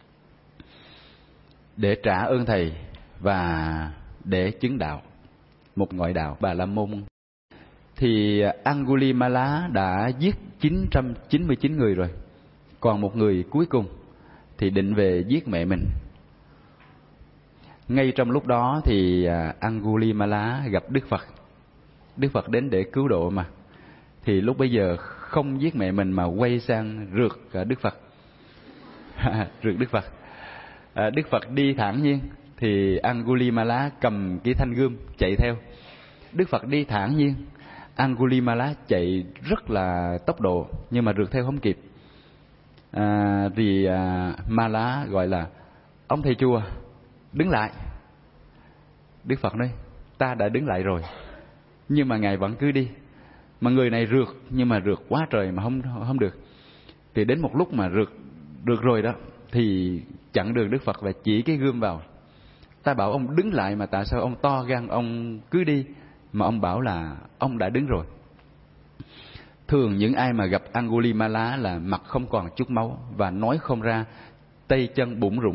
để trả ơn thầy và để chứng đạo một ngoại đạo Bà La Môn. Thì Angulimala đã giết chín trăm chín mươi chín người rồi, còn một người cuối cùng thì định về giết mẹ mình. Ngay trong lúc đó thì Angulimala gặp Đức Phật. Đức Phật đến để cứu độ mà. Thì lúc bây giờ không giết mẹ mình mà quay sang rượt Đức Phật. Rượt Đức Phật. Đức Phật đi thản nhiên thì Angulimala cầm cái thanh gươm chạy theo. Đức Phật đi thản nhiên, Angulimala chạy rất là tốc độ nhưng mà rượt theo không kịp. À, thì à, Mala gọi là: ông thầy chùa, đứng lại. Đức Phật nói: ta đã đứng lại rồi, nhưng mà ngài vẫn cứ đi. Mà người này rượt nhưng mà rượt quá trời mà không không được. Thì đến một lúc mà rượt rượt rồi đó thì chặn đường Đức Phật và chỉ cái gươm vào. Ta bảo ông đứng lại mà tại sao ông to gan ông cứ đi, mà ông bảo là ông đã đứng rồi. Thường những ai mà gặp Angulimala là mặt không còn chút máu và nói không ra, tay chân bủn rủn.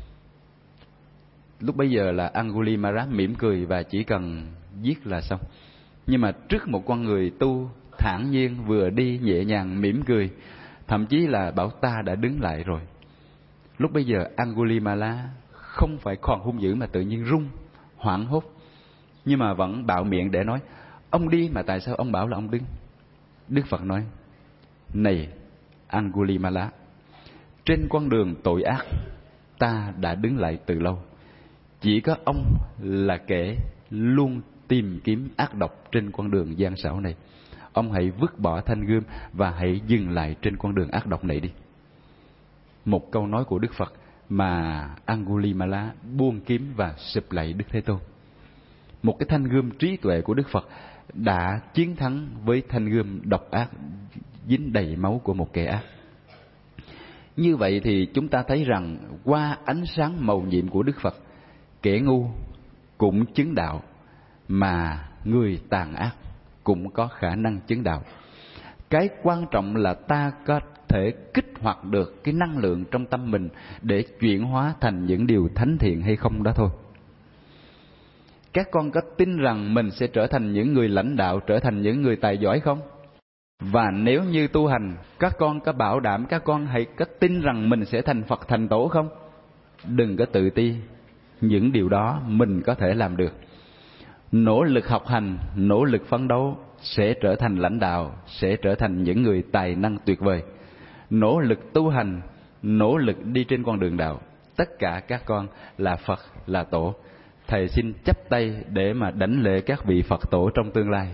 Lúc bấy giờ là Angulimala mỉm cười và chỉ cần giết là xong. Nhưng mà trước một con người tu thản nhiên, vừa đi nhẹ nhàng mỉm cười, thậm chí là bảo ta đã đứng lại rồi. Lúc bấy giờ Angulimala không phải còn hung dữ mà tự nhiên run, hoảng hốt, nhưng mà vẫn bạo miệng để nói: ông đi mà tại sao ông bảo là ông đứng? Đức Phật nói: này Angulimala, trên con đường tội ác ta đã đứng lại từ lâu. Chỉ có ông là kẻ luôn tìm kiếm ác độc trên con đường gian xảo này. Ông hãy vứt bỏ thanh gươm và hãy dừng lại trên con đường ác độc này đi. Một câu nói của Đức Phật mà Angulimala buông kiếm và sụp lạy Đức Thế Tôn. Một cái thanh gươm trí tuệ của Đức Phật đã chiến thắng với thanh gươm độc ác dính đầy máu của một kẻ ác. Như vậy thì chúng ta thấy rằng qua ánh sáng màu nhiệm của Đức Phật, kẻ ngu cũng chứng đạo, mà người tàn ác cũng có khả năng chứng đạo. Cái quan trọng là ta có thể kích hoạt được cái năng lượng trong tâm mình để chuyển hóa thành những điều thánh thiện hay không đó thôi. Các con có tin rằng mình sẽ trở thành những người lãnh đạo, trở thành những người tài giỏi không? Và nếu như tu hành, các con có bảo đảm các con hãy có tin rằng mình sẽ thành Phật thành Tổ không? Đừng có tự ti, những điều đó mình có thể làm được. Nỗ lực học hành, nỗ lực phấn đấu sẽ trở thành lãnh đạo, sẽ trở thành những người tài năng tuyệt vời. Nỗ lực tu hành, nỗ lực đi trên con đường đạo, tất cả các con là Phật, là Tổ. Thầy xin chắp tay để mà đảnh lễ các vị Phật Tổ trong tương lai.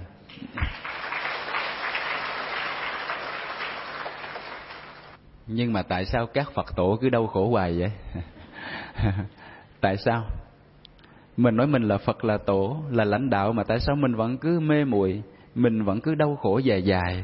Nhưng mà tại sao các Phật Tổ cứ đau khổ hoài vậy? Tại sao? Mình nói mình là Phật, là Tổ, là lãnh đạo, mà tại sao mình vẫn cứ mê muội, mình vẫn cứ đau khổ dài dài?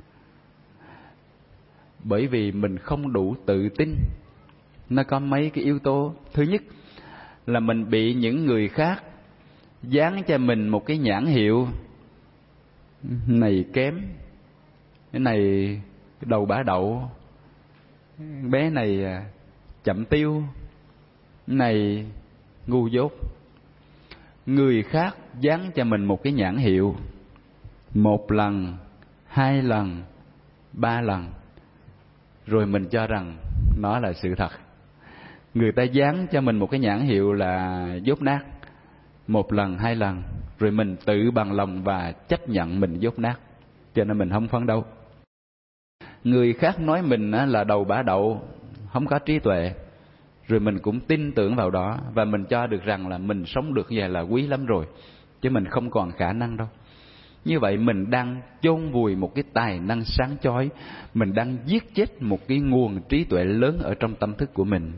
Bởi vì mình không đủ tự tin. Nó có mấy cái yếu tố. Thứ nhất là mình bị những người khác dán cho mình một cái nhãn hiệu này kém, cái này đầu bả đậu, bé này chậm tiêu, cái này ngu dốt. Người khác dán cho mình một cái nhãn hiệu một lần, hai lần, ba lần, rồi mình cho rằng nó là sự thật. Người ta dán cho mình một cái nhãn hiệu là dốt nát một lần, hai lần, rồi mình tự bằng lòng và chấp nhận mình dốt nát, cho nên mình không phấn đấu. Người khác nói mình là đầu bả đậu, không có trí tuệ, rồi mình cũng tin tưởng vào đó, và mình cho được rằng là mình sống được như vậy là quý lắm rồi, chứ mình không còn khả năng đâu. Như vậy mình đang chôn vùi một cái tài năng sáng chói, mình đang giết chết một cái nguồn trí tuệ lớn ở trong tâm thức của mình.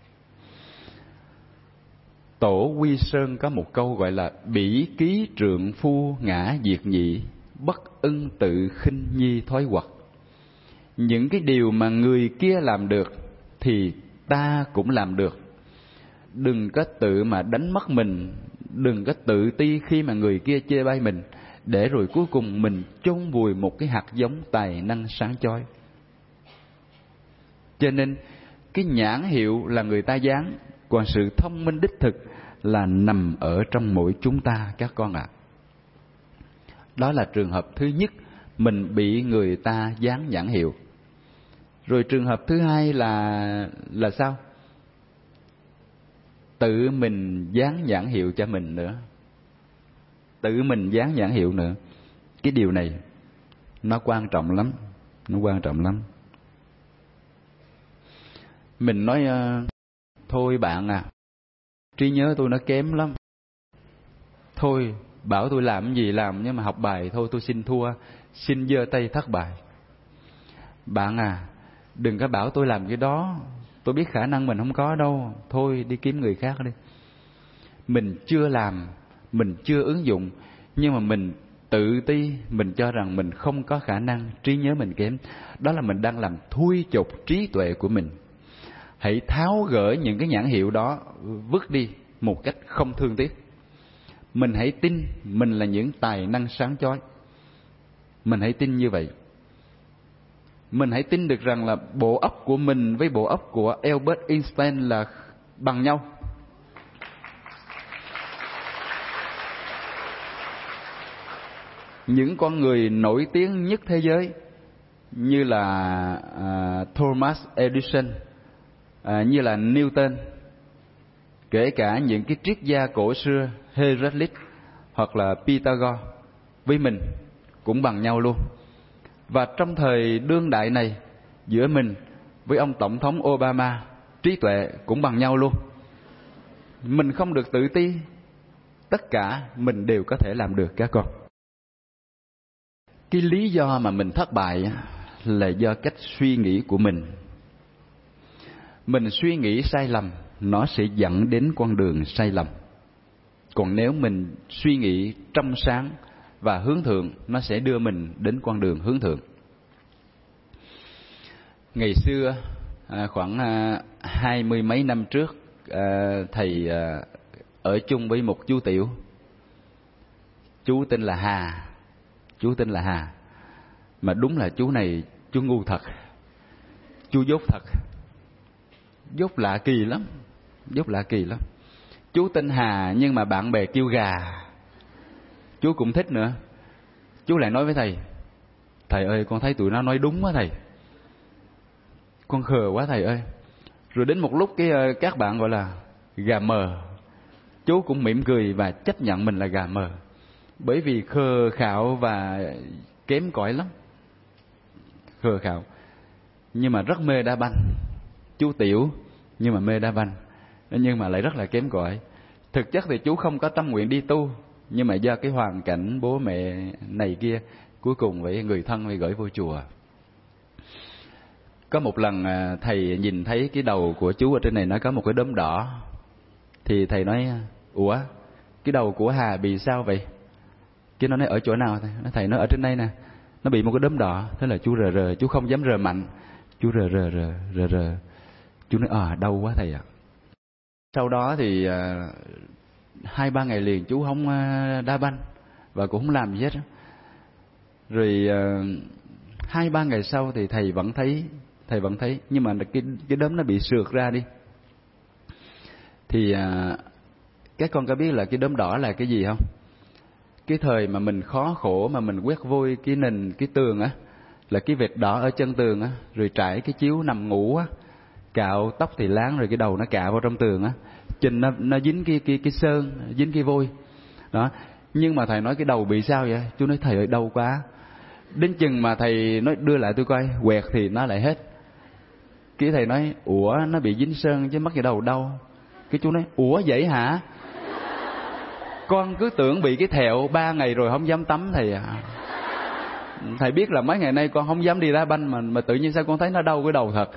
Tổ Quy Sơn có một câu gọi là bỉ ký trượng phu ngã diệt nhị, bất ưng tự khinh nhi thói quật. Những cái điều mà người kia làm được thì ta cũng làm được. Đừng có tự mà đánh mất mình, đừng có tự ti khi mà người kia chê bai mình, để rồi cuối cùng mình chôn vùi một cái hạt giống tài năng sáng chói. Cho nên cái nhãn hiệu là người ta dán, còn sự thông minh đích thực là nằm ở trong mỗi chúng ta các con ạ. À. Đó là trường hợp thứ nhất, mình bị người ta dán nhãn hiệu. Rồi trường hợp thứ hai là là sao? Tự mình dán nhãn hiệu cho mình nữa. Tự mình dán nhãn hiệu nữa. Cái điều này nó quan trọng lắm, nó quan trọng lắm. Mình nói uh, thôi bạn à, trí nhớ tôi nó kém lắm. Thôi bảo tôi làm gì làm, nhưng mà học bài thôi tôi xin thua, xin giơ tay thất bại. Bạn à, đừng có bảo tôi làm cái đó, tôi biết khả năng mình không có đâu, thôi đi kiếm người khác đi. Mình chưa làm, mình chưa ứng dụng, nhưng mà mình tự ti, mình cho rằng mình không có khả năng, trí nhớ mình kém. Đó là mình đang làm thui chột trí tuệ của mình. Hãy tháo gỡ những cái nhãn hiệu đó, vứt đi một cách không thương tiếc. Mình hãy tin mình là những tài năng sáng chói. Mình hãy tin như vậy. Mình hãy tin được rằng là bộ óc của mình với bộ óc của Albert Einstein là bằng nhau. Những con người nổi tiếng nhất thế giới như là uh, Thomas Edison, uh, như là Newton, kể cả những cái triết gia cổ xưa Heraclit hoặc là Pythagore, với mình cũng bằng nhau luôn. Và trong thời đương đại này, giữa mình với ông Tổng thống Obama, trí tuệ cũng bằng nhau luôn. Mình không được tự ti, tất cả mình đều có thể làm được các con. Cái lý do mà mình thất bại là do cách suy nghĩ của mình. Mình suy nghĩ sai lầm, nó sẽ dẫn đến con đường sai lầm. Còn nếu mình suy nghĩ trong sáng và hướng thượng, nó sẽ đưa mình đến con đường hướng thượng. Ngày xưa, khoảng hai mươi mấy năm trước, thầy ở chung với một chú tiểu. Chú tên là Hà. Chú tên là Hà. Mà đúng là chú này, chú ngu thật, chú dốt thật, dốt lạ kỳ lắm, dốt lạ kỳ lắm. Chú tên Hà nhưng mà bạn bè kêu Gà, chú cũng thích nữa. Chú lại nói với thầy: thầy ơi, con thấy tụi nó nói đúng quá thầy, con khờ quá thầy ơi. Rồi đến một lúc cái các bạn gọi là gà mờ, chú cũng mỉm cười và chấp nhận mình là gà mờ, bởi vì khờ khạo và kém cỏi lắm, khờ khạo nhưng mà rất mê đá banh. Chú tiểu nhưng mà mê đá banh, nhưng mà lại rất là kém cỏi. Thực chất thì chú không có tâm nguyện đi tu, nhưng mà do cái hoàn cảnh bố mẹ này kia, cuối cùng với người thân phải gửi vô chùa. Có một lần thầy nhìn thấy cái đầu của chú ở trên này nó có một cái đốm đỏ, thì thầy nói: ủa, cái đầu của Hà bị sao vậy? Cái nó nói: ở chỗ nào thầy? Nó thầy nó ở trên đây nè, nó bị một cái đốm đỏ. Thế là chú rờ rờ, chú không dám rờ mạnh, chú rờ rờ rờ rờ rờ. Chú nói: à, đau quá thầy ạ. À. Sau đó thì à, hai ba ngày liền chú không à, đá banh và cũng không làm gì hết. Rồi à, hai ba ngày sau thì thầy vẫn thấy, thầy vẫn thấy, nhưng mà cái cái đốm nó bị sượt ra đi. Thì à, các con có biết là cái đốm đỏ là cái gì không? Cái thời mà mình khó khổ mà mình quét vôi cái nền cái tường á, là cái vệt đỏ ở chân tường á, rồi trải cái chiếu nằm ngủ á, cạo tóc thì láng, rồi cái đầu nó cạo vào trong tường á, chân nó nó dính cái cái cái sơn, dính cái vôi đó. Nhưng mà thầy nói cái đầu bị sao vậy? Chú nói: thầy ơi, đau quá. Đến chừng mà thầy nói đưa lại tôi coi, quẹt thì nó lại hết. Cái thầy nói: ủa, nó bị dính sơn chứ mắc cái đầu đau. Cái chú nói: ủa vậy hả? Con cứ tưởng bị cái thẹo ba ngày rồi không dám tắm thầy à. Thầy biết là mấy ngày nay con không dám đi đá banh mà mà tự nhiên sao con thấy nó đau cái đầu thật.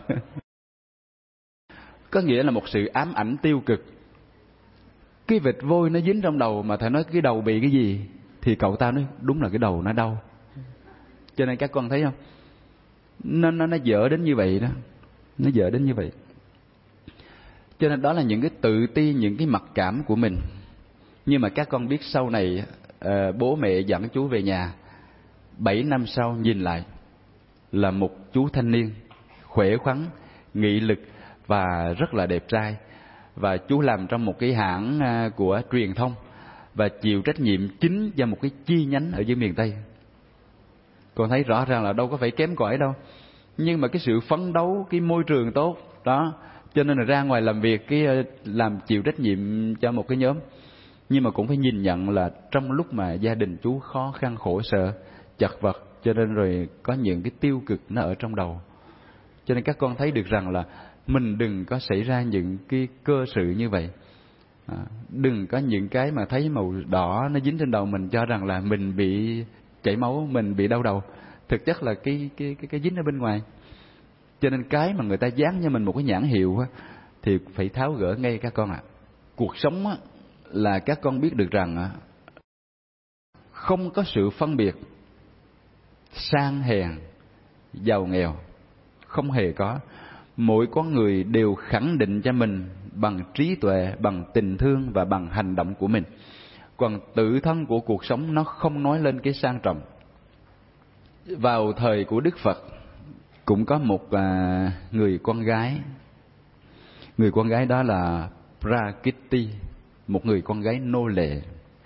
Có nghĩa là một sự ám ảnh tiêu cực. Cái vệt vôi nó dính trong đầu mà thầy nói cái đầu bị cái gì, thì cậu ta nói đúng là cái đầu nó đau. Cho nên các con thấy không, nó nó nó dở đến như vậy đó, nó dở đến như vậy. Cho nên đó là những cái tự ti, những cái mặc cảm của mình. Nhưng mà các con biết sau này à, bố mẹ dẫn chú về nhà, bảy năm sau nhìn lại là một chú thanh niên khỏe khoắn, nghị lực và rất là đẹp trai. Và chú làm trong một cái hãng của truyền thông và chịu trách nhiệm chính cho một cái chi nhánh ở dưới miền Tây. Con thấy rõ ràng là đâu có phải kém cỏi đâu, nhưng mà cái sự phấn đấu, cái môi trường tốt đó, cho nên là ra ngoài làm việc, cái làm chịu trách nhiệm cho một cái nhóm. Nhưng mà cũng phải nhìn nhận là trong lúc mà gia đình chú khó khăn khổ sở, chật vật, cho nên rồi có những cái tiêu cực nó ở trong đầu. Cho nên các con thấy được rằng là mình đừng có xảy ra những cái cơ sự như vậy. À, đừng có những cái mà thấy màu đỏ nó dính trên đầu mình cho rằng là mình bị chảy máu, mình bị đau đầu. Thực chất là cái cái cái, cái dính ở bên ngoài. Cho nên cái mà người ta dán cho mình một cái nhãn hiệu á, thì phải tháo gỡ ngay các con ạ. À. Cuộc sống á, là các con biết được rằng á, không có sự phân biệt sang hèn, giàu nghèo, không hề có. Mỗi con người đều khẳng định cho mình bằng trí tuệ, bằng tình thương và bằng hành động của mình. Còn tự thân của cuộc sống nó không nói lên cái sang trọng. Vào thời của Đức Phật cũng có một à, người con gái. Người con gái đó là Prakiti, một người con gái nô lệ.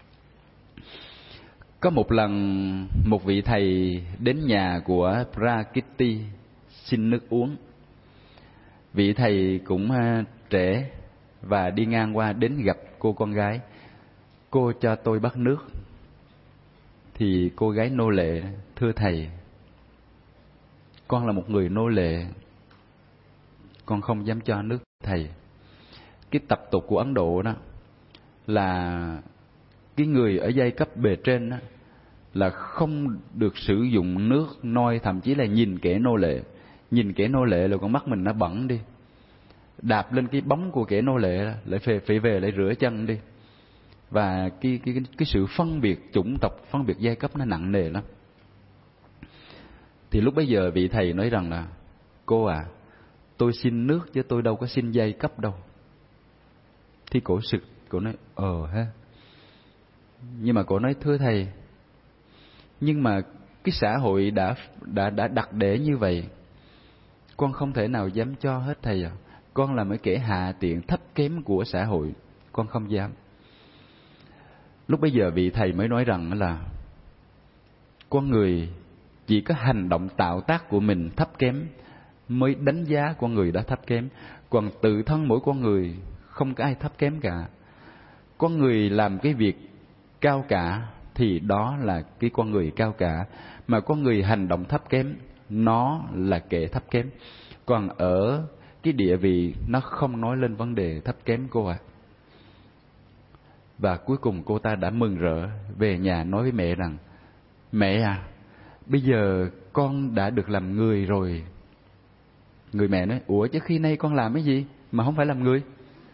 Có một lần một vị thầy đến nhà của Prakiti xin nước uống. Vị thầy cũng uh, trẻ và đi ngang qua đến gặp cô con gái. Cô cho tôi bát nước. Thì cô gái nô lệ: thưa thầy, con là một người nô lệ, con không dám cho nước thầy. Cái tập tục của Ấn Độ đó là cái người ở giai cấp bề trên đó là không được sử dụng nước noi, thậm chí là nhìn kẻ nô lệ. Nhìn kẻ nô lệ là con mắt mình nó bẩn đi, đạp lên cái bóng của kẻ nô lệ lại phải, phải về lại rửa chân đi. Và cái, cái, cái sự phân biệt chủng tộc, phân biệt giai cấp nó nặng nề lắm. Thì lúc bấy giờ vị thầy nói rằng là: cô à, tôi xin nước chứ tôi đâu có xin giai cấp đâu. Thì cổ sực, cổ nói ờ ha. Nhưng mà cổ nói: thưa thầy, nhưng mà cái xã hội đã đã đã đặt để như vậy, con không thể nào dám cho hết thầy à. Con là mấy kẻ hạ tiện thấp kém của xã hội, con không dám. Lúc bấy giờ vị thầy mới nói rằng là con người chỉ có hành động tạo tác của mình thấp kém mới đánh giá con người đã thấp kém, còn tự thân mỗi con người không có ai thấp kém cả. Con người làm cái việc cao cả thì đó là cái con người cao cả, mà con người hành động thấp kém nó là kẻ thấp kém. Còn ở cái địa vị nó không nói lên vấn đề thấp kém cô ạ. À. Và cuối cùng cô ta đã mừng rỡ về nhà nói với mẹ rằng: mẹ à, bây giờ con đã được làm người rồi. Người mẹ nói: ủa chứ khi nay con làm cái gì mà không phải làm người?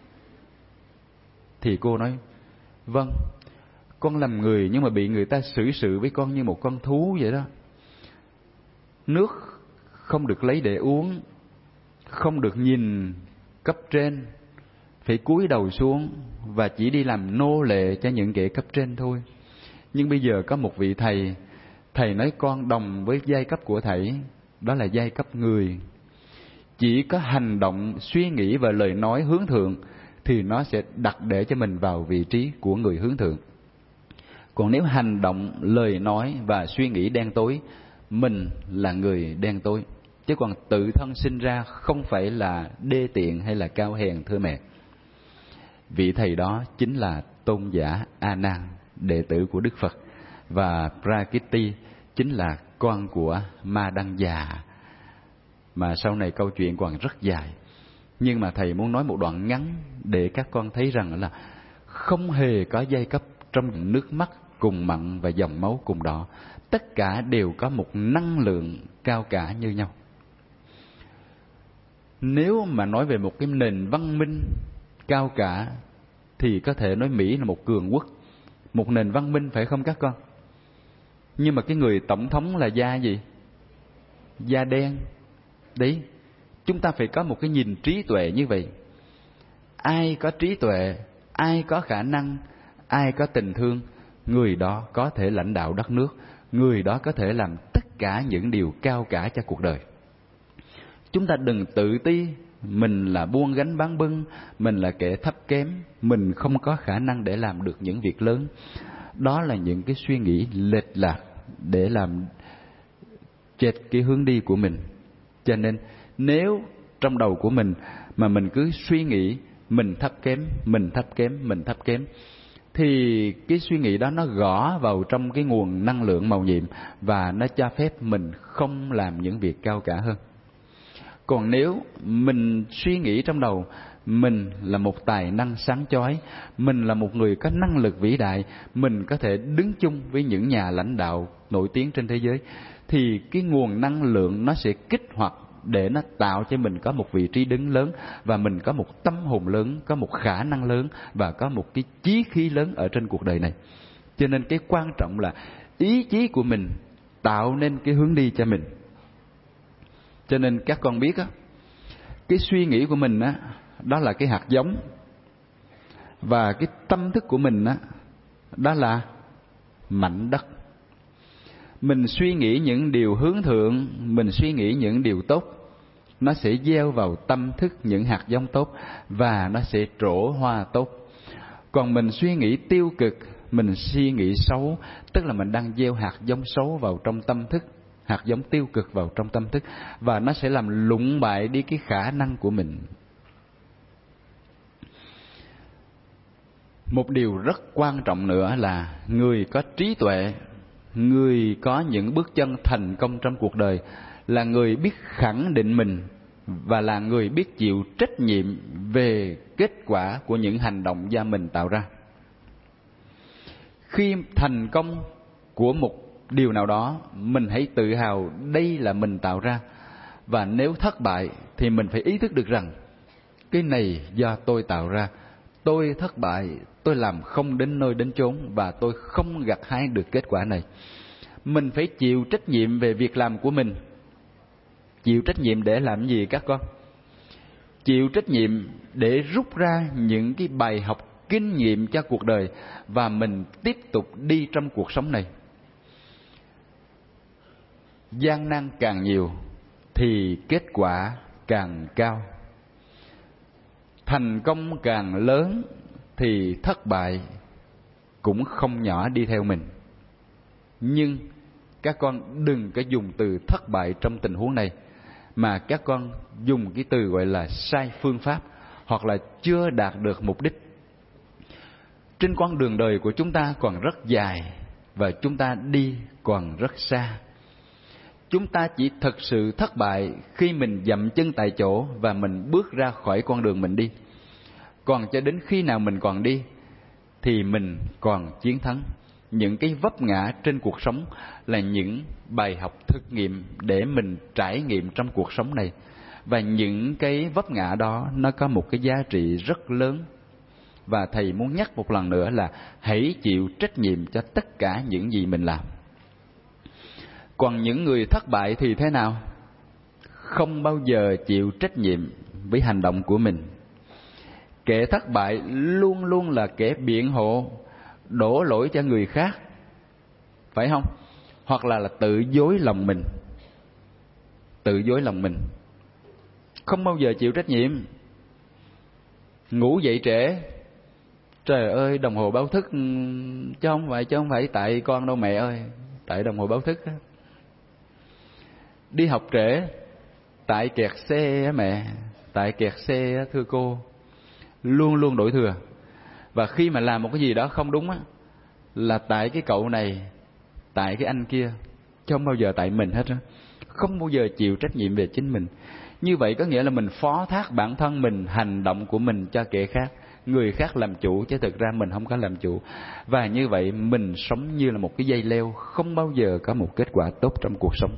Thì cô nói: vâng, con làm người nhưng mà bị người ta xử sự với con như một con thú vậy đó. Nước không được lấy để uống, không được nhìn cấp trên, phải cúi đầu xuống và chỉ đi làm nô lệ cho những kẻ cấp trên thôi. Nhưng bây giờ có một vị thầy, thầy nói con đồng với giai cấp của thầy, đó là giai cấp người. Chỉ có hành động, suy nghĩ và lời nói hướng thượng thì nó sẽ đặt để cho mình vào vị trí của người hướng thượng. Còn nếu hành động, lời nói và suy nghĩ đen tối, mình là người đen tối. Chứ còn tự thân sinh ra không phải là đê tiện hay là cao hèn, thưa mẹ. Vị thầy đó chính là tôn giả A Nan, đệ tử của Đức Phật, và Prakiti chính là con của Ma Đăng Già, mà sau này câu chuyện còn rất dài. Nhưng mà thầy muốn nói một đoạn ngắn để các con thấy rằng là không hề có giai cấp trong nước mắt cùng mặn và dòng máu cùng đỏ. Tất cả đều có một năng lượng cao cả như nhau. Nếu mà nói về một cái nền văn minh cao cả thì có thể nói Mỹ là một cường quốc, một nền văn minh, phải không các con? Nhưng mà cái người tổng thống là da gì? Da đen. Đấy, chúng ta phải có một cái nhìn trí tuệ như vậy. Ai có trí tuệ, ai có khả năng, ai có tình thương, người đó có thể lãnh đạo đất nước, người đó có thể làm tất cả những điều cao cả cho cuộc đời. Chúng ta đừng tự ti mình là buôn gánh bán bưng, mình là kẻ thấp kém, mình không có khả năng để làm được những việc lớn. Đó là những cái suy nghĩ lệch lạc để làm chệch cái hướng đi của mình. Cho nên nếu trong đầu của mình mà mình cứ suy nghĩ mình thấp kém, mình thấp kém, mình thấp kém, thì cái suy nghĩ đó nó gõ vào trong cái nguồn năng lượng màu nhiệm và nó cho phép mình không làm những việc cao cả hơn. Còn nếu mình suy nghĩ trong đầu mình là một tài năng sáng chói, mình là một người có năng lực vĩ đại, mình có thể đứng chung với những nhà lãnh đạo nổi tiếng trên thế giới, thì cái nguồn năng lượng nó sẽ kích hoạt để nó tạo cho mình có một vị trí đứng lớn, và mình có một tâm hồn lớn, có một khả năng lớn và có một cái chí khí lớn ở trên cuộc đời này. Cho nên cái quan trọng là ý chí của mình tạo nên cái hướng đi cho mình. Cho nên các con biết á, cái suy nghĩ của mình á, đó là cái hạt giống, và cái tâm thức của mình á, đó là mảnh đất. Mình suy nghĩ những điều hướng thượng, mình suy nghĩ những điều tốt, nó sẽ gieo vào tâm thức những hạt giống tốt và nó sẽ trổ hoa tốt. Còn mình suy nghĩ tiêu cực, mình suy nghĩ xấu, tức là mình đang gieo hạt giống xấu vào trong tâm thức, hạt giống tiêu cực vào trong tâm thức, và nó sẽ làm lụng bại đi cái khả năng của mình. Một điều rất quan trọng nữa là người có trí tuệ, người có những bước chân thành công trong cuộc đời, là người biết khẳng định mình và là người biết chịu trách nhiệm về kết quả của những hành động do mình tạo ra. Khi thành công của một điều nào đó, mình hãy tự hào đây là mình tạo ra. Và nếu thất bại thì mình phải ý thức được rằng cái này do tôi tạo ra, tôi thất bại, tôi làm không đến nơi đến chốn và tôi không gặt hái được kết quả này. Mình phải chịu trách nhiệm về việc làm của mình. Chịu trách nhiệm để làm gì các con? Chịu trách nhiệm để rút ra những cái bài học kinh nghiệm cho cuộc đời và mình tiếp tục đi trong cuộc sống này. gian nan càng nhiều thì kết quả càng cao. Thành công càng lớn thì thất bại cũng không nhỏ đi theo mình. Nhưng các con đừng có dùng từ thất bại trong tình huống này, mà các con dùng cái từ gọi là sai phương pháp hoặc là chưa đạt được mục đích. Trên con đường đời của chúng ta còn rất dài và chúng ta đi còn rất xa. Chúng ta chỉ thực sự thất bại khi mình dậm chân tại chỗ và mình bước ra khỏi con đường mình đi. Còn cho đến khi nào mình còn đi thì mình còn chiến thắng. Những cái vấp ngã trên cuộc sống là những bài học thực nghiệm để mình trải nghiệm trong cuộc sống này. Và những cái vấp ngã đó nó có một cái giá trị rất lớn. Và thầy muốn nhắc một lần nữa là hãy chịu trách nhiệm cho tất cả những gì mình làm. Còn những người thất bại thì thế nào? Không bao giờ chịu trách nhiệm với hành động của mình. Kẻ thất bại luôn luôn là kẻ biện hộ, đổ lỗi cho người khác, phải không? Hoặc là, là tự dối lòng mình. Tự dối lòng mình. Không bao giờ chịu trách nhiệm. Ngủ dậy trễ, trời ơi đồng hồ báo thức, chứ không phải, chứ không phải tại con đâu mẹ ơi, tại đồng hồ báo thức á. Đi học trễ, tại kẹt xe á mẹ, tại kẹt xe á thưa cô. Luôn luôn đổ thừa. Và khi mà làm một cái gì đó không đúng á, là tại cái cậu này, tại cái anh kia, chứ không bao giờ tại mình hết á. Không bao giờ chịu trách nhiệm về chính mình. Như vậy có nghĩa là mình phó thác bản thân mình, hành động của mình cho kẻ khác. Người khác làm chủ chứ thực ra mình không có làm chủ. Và như vậy mình sống như là một cái dây leo, không bao giờ có một kết quả tốt trong cuộc sống.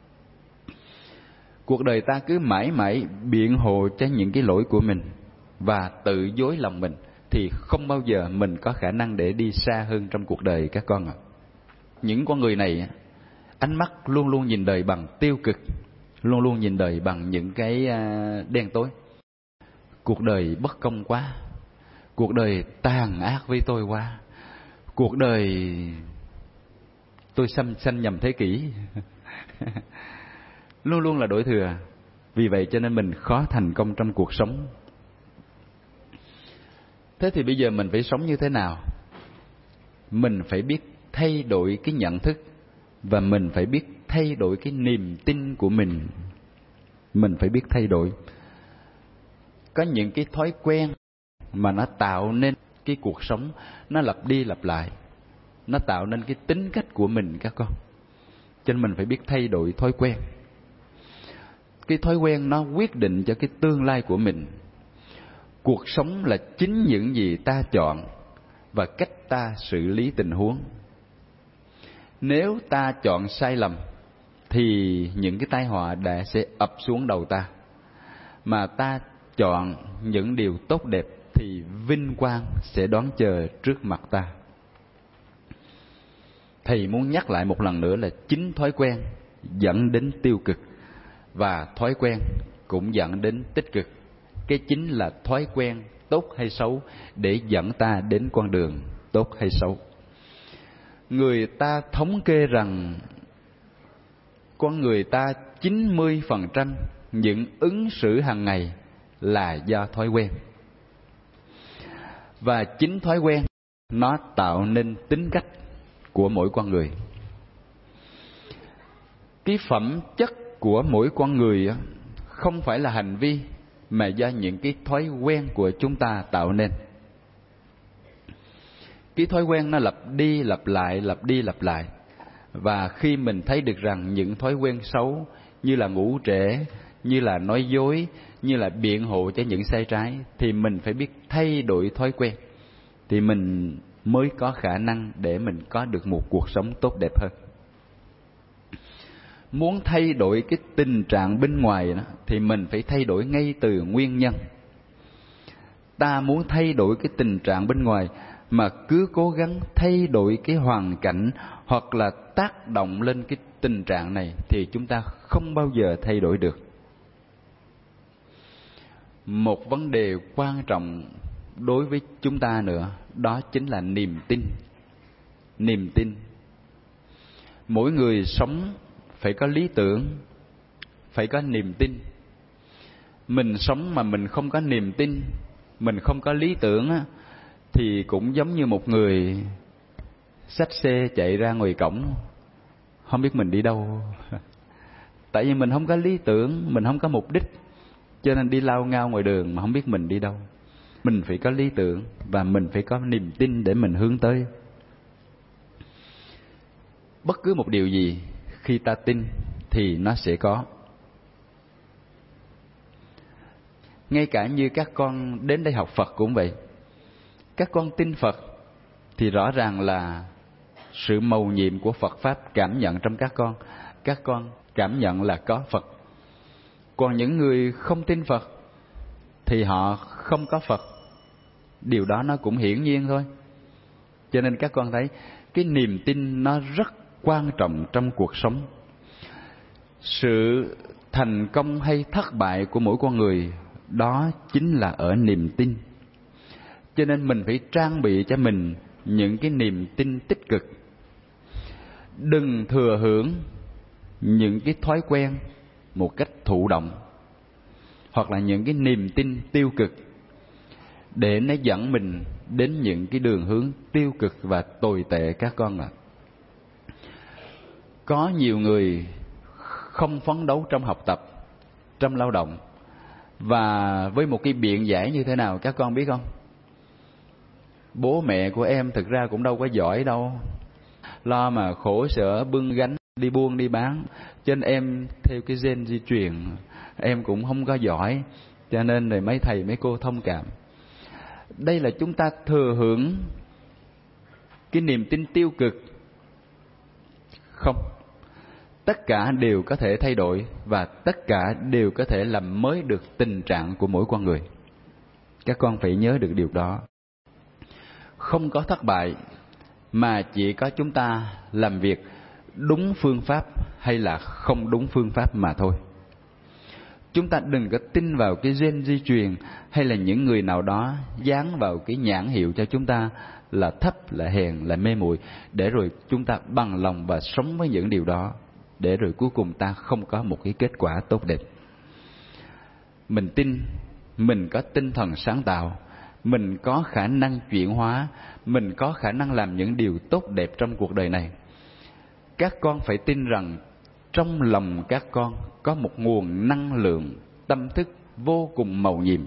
Cuộc đời ta cứ mãi mãi biện hộ cho những cái lỗi của mình và tự dối lòng mình, thì không bao giờ mình có khả năng để đi xa hơn trong cuộc đời các con ạ. Những con người này, ánh mắt luôn luôn nhìn đời bằng tiêu cực, luôn luôn nhìn đời bằng những cái đen tối. Cuộc đời bất công quá, cuộc đời tàn ác với tôi quá, cuộc đời tôi sanh sanh nhầm thế kỷ. Luôn luôn là đổ thừa. Vì vậy cho nên mình khó thành công trong cuộc sống. Thế thì bây giờ mình phải sống như thế nào? Mình phải biết thay đổi cái nhận thức, và mình phải biết thay đổi cái niềm tin của mình. Mình phải biết thay đổi. Có những cái thói quen mà nó tạo nên cái cuộc sống, nó lặp đi lặp lại, nó tạo nên cái tính cách của mình các con. Cho nên mình phải biết thay đổi thói quen. Cái thói quen nó quyết định cho cái tương lai của mình. Cuộc sống là chính những gì ta chọn và cách ta xử lý tình huống. Nếu ta chọn sai lầm thì những cái tai họa đã sẽ ập xuống đầu ta. Mà ta chọn những điều tốt đẹp thì vinh quang sẽ đón chờ trước mặt ta. Thầy muốn nhắc lại một lần nữa là chính thói quen dẫn đến tiêu cực, và thói quen cũng dẫn đến tích cực. Cái chính là thói quen tốt hay xấu để dẫn ta đến con đường tốt hay xấu. Người ta thống kê rằng con người ta chín mươi phần trăm những ứng xử hàng ngày là do thói quen. Và chính thói quen nó tạo nên tính cách của mỗi con người. Cái phẩm chất của mỗi con người không phải là hành vi, mà do những cái thói quen của chúng ta tạo nên. Cái thói quen nó lặp đi lặp lại, lặp đi lặp lại. Và khi mình thấy được rằng những thói quen xấu như là ngủ trễ, như là nói dối, như là biện hộ cho những sai trái, thì mình phải biết thay đổi thói quen, thì mình mới có khả năng để mình có được một cuộc sống tốt đẹp hơn. Muốn thay đổi cái tình trạng bên ngoài đó, thì mình phải thay đổi ngay từ nguyên nhân. Ta muốn thay đổi cái tình trạng bên ngoài mà cứ cố gắng thay đổi cái hoàn cảnh hoặc là tác động lên cái tình trạng này thì chúng ta không bao giờ thay đổi được. Một vấn đề quan trọng đối với chúng ta nữa, đó chính là niềm tin. Niềm tin. Mỗi người sống phải có lý tưởng, phải có niềm tin. Mình sống mà mình không có niềm tin, mình không có lý tưởng á, thì cũng giống như một người xách xe chạy ra ngoài cổng, không biết mình đi đâu. Tại vì mình không có lý tưởng, mình không có mục đích, cho nên đi lao ngao ngoài đường mà không biết mình đi đâu. Mình phải có lý tưởng và mình phải có niềm tin để mình hướng tới. Bất cứ một điều gì khi ta tin thì nó sẽ có. Ngay cả như các con đến đây học Phật cũng vậy. Các con tin Phật thì rõ ràng là sự mầu nhiệm của Phật Pháp cảm nhận trong các con. Các con cảm nhận là có Phật. Còn những người không tin Phật thì họ không có Phật. Điều đó nó cũng hiển nhiên thôi. Cho nên các con thấy cái niềm tin nó rất quan trọng trong cuộc sống. Sự thành công hay thất bại của mỗi con người đó chính là ở niềm tin. Cho nên mình phải trang bị cho mình những cái niềm tin tích cực. Đừng thừa hưởng những cái thói quen một cách thụ động, hoặc là những cái niềm tin tiêu cực, để nó dẫn mình đến những cái đường hướng tiêu cực và tồi tệ các con ạ. Có nhiều người không phấn đấu trong học tập, trong lao động, và với một cái biện giải như thế nào các con biết không? Bố mẹ của em thực ra cũng đâu có giỏi đâu, lo mà khổ sở bưng gánh đi buôn đi bán, cho nên em theo cái gen di truyền em cũng không có giỏi, cho nên rồi mấy thầy mấy cô thông cảm. Đây là chúng ta thừa hưởng cái niềm tin tiêu cực. Không, tất cả đều có thể thay đổi và tất cả đều có thể làm mới được tình trạng của mỗi con người. Các con phải nhớ được điều đó. Không có thất bại, mà chỉ có chúng ta làm việc đúng phương pháp hay là không đúng phương pháp mà thôi. Chúng ta đừng có tin vào cái gen di truyền hay là những người nào đó dán vào cái nhãn hiệu cho chúng ta là thấp, là hèn, là mê muội, để rồi chúng ta bằng lòng và sống với những điều đó, để rồi cuối cùng ta không có một cái kết quả tốt đẹp. Mình tin, mình có tinh thần sáng tạo, mình có khả năng chuyển hóa, mình có khả năng làm những điều tốt đẹp trong cuộc đời này. Các con phải tin rằng trong lòng các con có một nguồn năng lượng tâm thức vô cùng mầu nhiệm.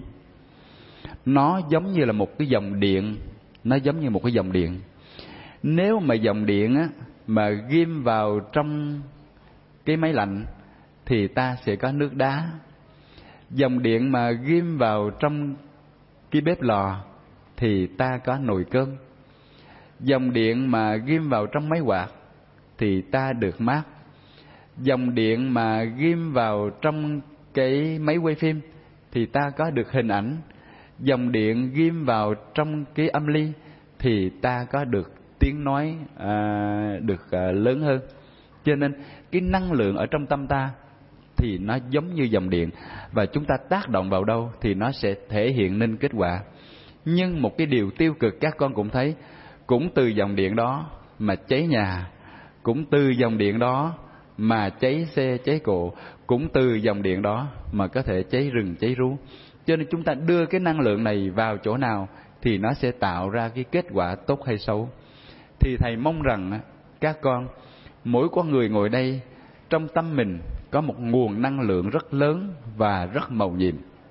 Nó giống như là một cái dòng điện, nó giống như một cái dòng điện. Nếu mà dòng điện á mà ghim vào trong cái máy lạnh thì ta sẽ có nước đá. Dòng điện mà ghim vào trong cái bếp lò thì ta có nồi cơm. Dòng điện mà ghim vào trong máy quạt thì ta được mát. Dòng điện mà ghim vào trong cái máy quay phim thì ta có được hình ảnh. Dòng điện ghim vào trong cái âm ly thì ta có được tiếng nói à, được à, lớn hơn. Cho nên cái năng lượng ở trong tâm ta thì nó giống như dòng điện, và chúng ta tác động vào đâu thì nó sẽ thể hiện nên kết quả. Nhưng một cái điều tiêu cực các con cũng thấy, cũng từ dòng điện đó mà cháy nhà, cũng từ dòng điện đó mà cháy xe cháy cộ, cũng từ dòng điện đó mà có thể cháy rừng cháy rú. Cho nên chúng ta đưa cái năng lượng này vào chỗ nào thì nó sẽ tạo ra cái kết quả tốt hay xấu. Thì thầy mong rằng các con, mỗi con người ngồi đây, trong tâm mình có một nguồn năng lượng rất lớn và rất mầu nhiệm.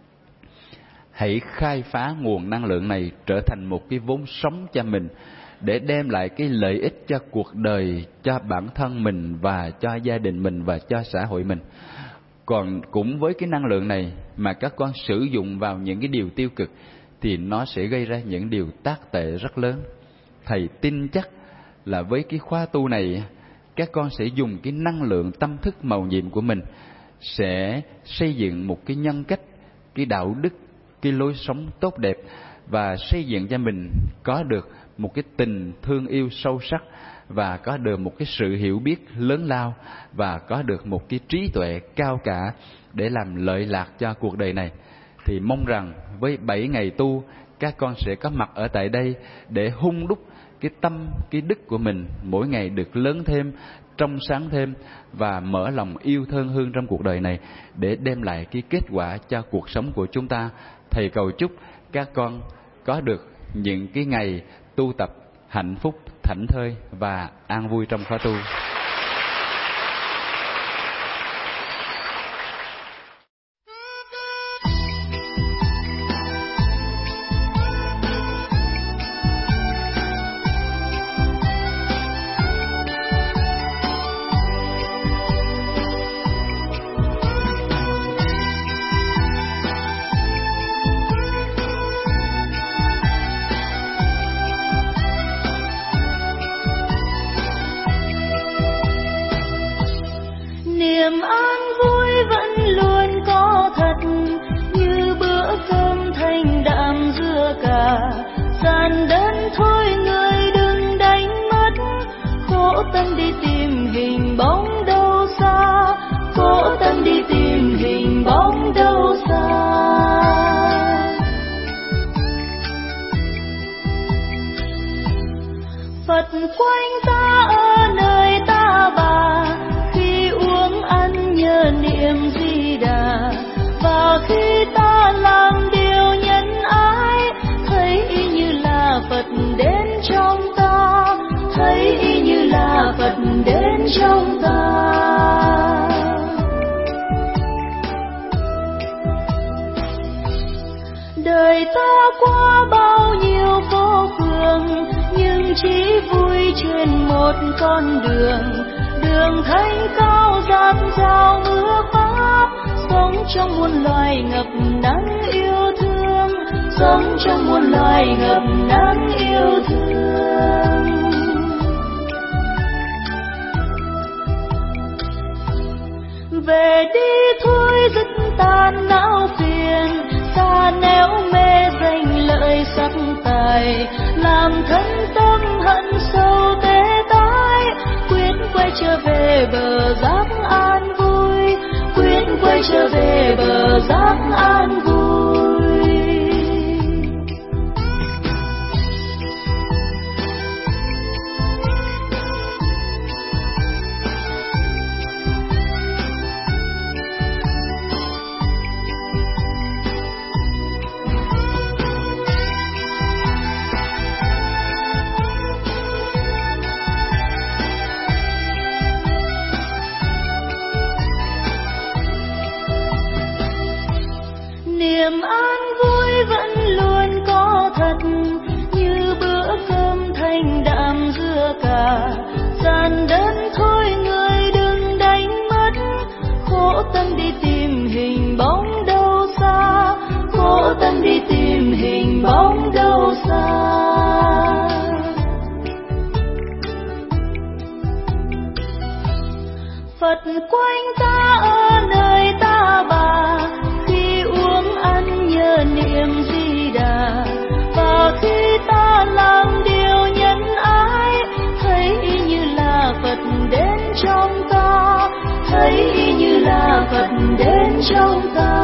Hãy khai phá nguồn năng lượng này trở thành một cái vốn sống cho mình, để đem lại cái lợi ích cho cuộc đời, cho bản thân mình và cho gia đình mình và cho xã hội mình. Còn cũng với cái năng lượng này mà các con sử dụng vào những cái điều tiêu cực thì nó sẽ gây ra những điều tác tệ rất lớn. Thầy tin chắc là với cái khóa tu này, các con sẽ dùng cái năng lượng tâm thức mầu nhiệm của mình, sẽ xây dựng một cái nhân cách, cái đạo đức, cái lối sống tốt đẹp, và xây dựng cho mình có được một cái tình thương yêu sâu sắc, và có được một cái sự hiểu biết lớn lao, và có được một cái trí tuệ cao cả để làm lợi lạc cho cuộc đời này. Thì mong rằng với bảy ngày tu, các con sẽ có mặt ở tại đây để hung đúc cái tâm, cái đức của mình mỗi ngày được lớn thêm, trong sáng thêm và mở lòng yêu thân hương trong cuộc đời này để đem lại cái kết quả cho cuộc sống của chúng ta. Thầy cầu chúc các con có được những cái ngày tu tập hạnh phúc, thảnh thơi và an vui trong khóa tu. Niềm an vui vẫn luôn có thật, như bữa cơm thanh đạm dưa cà. Giản đơn thôi người đừng đánh mất, khổ tâm đi tìm hình bóng đâu xa, khổ tâm đi tìm hình bóng đâu xa. Phật quanh ta ở nơi ta bà, niệm Di Đà. Và khi ta làm điều nhân ái, thấy y như là Phật đến trong ta, thấy y như là Phật đến trong ta. Đời ta qua bao nhiêu phố phường, nhưng chỉ vui trên một con đường. Đường thánh cao dạt dào mưa pháp, sống trong muôn loài ngập nắng yêu thương, sống trong muôn loài ngập nắng yêu thương. Về đi thôi dứt tan não phiền, xa néo mê danh lợi sắc tài, làm thân tâm hận sâu tế tái. Quyết quay trở về bờ giác an vui, quyết quay trở về bờ giác an vui. Niềm an vui vẫn luôn có thật, như bữa cơm thanh đạm dưa cà. Giản đơn thôi người đừng đánh mất, khổ tâm đi tìm hình bóng đâu xa, khổ tâm đi tìm hình bóng đâu xa. Phật quanh ta ở nơi ta bà, niệm Di Đà. Và khi ta làm điều nhân ái, thấy y như là Phật đến trong ta, thấy y như là Phật đến trong ta.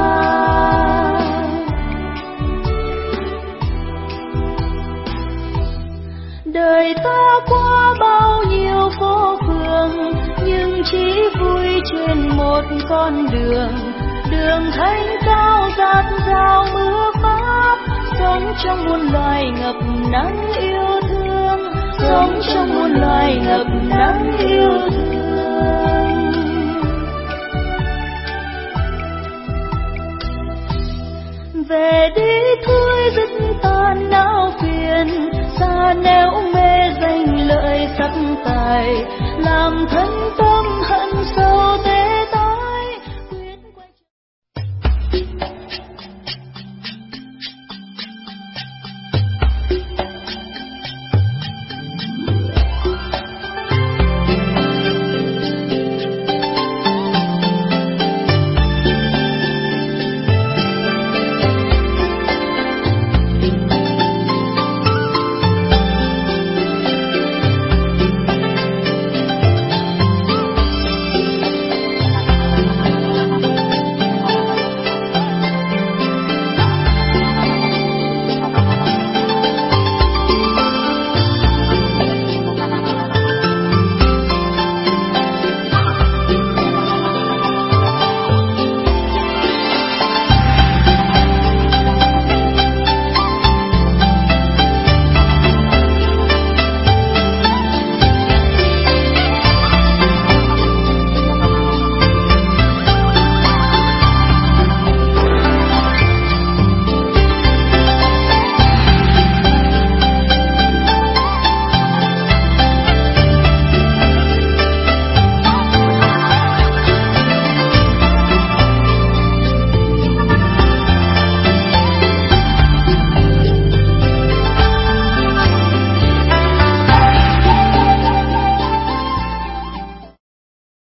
Đời ta qua bao nhiêu phố phường, nhưng chỉ vui trên một con đường. Đường thánh cao dạt dào mưa pháp, sống trong muôn loài ngập nắng yêu thương, sống trong muôn loài ngập nắng yêu thương.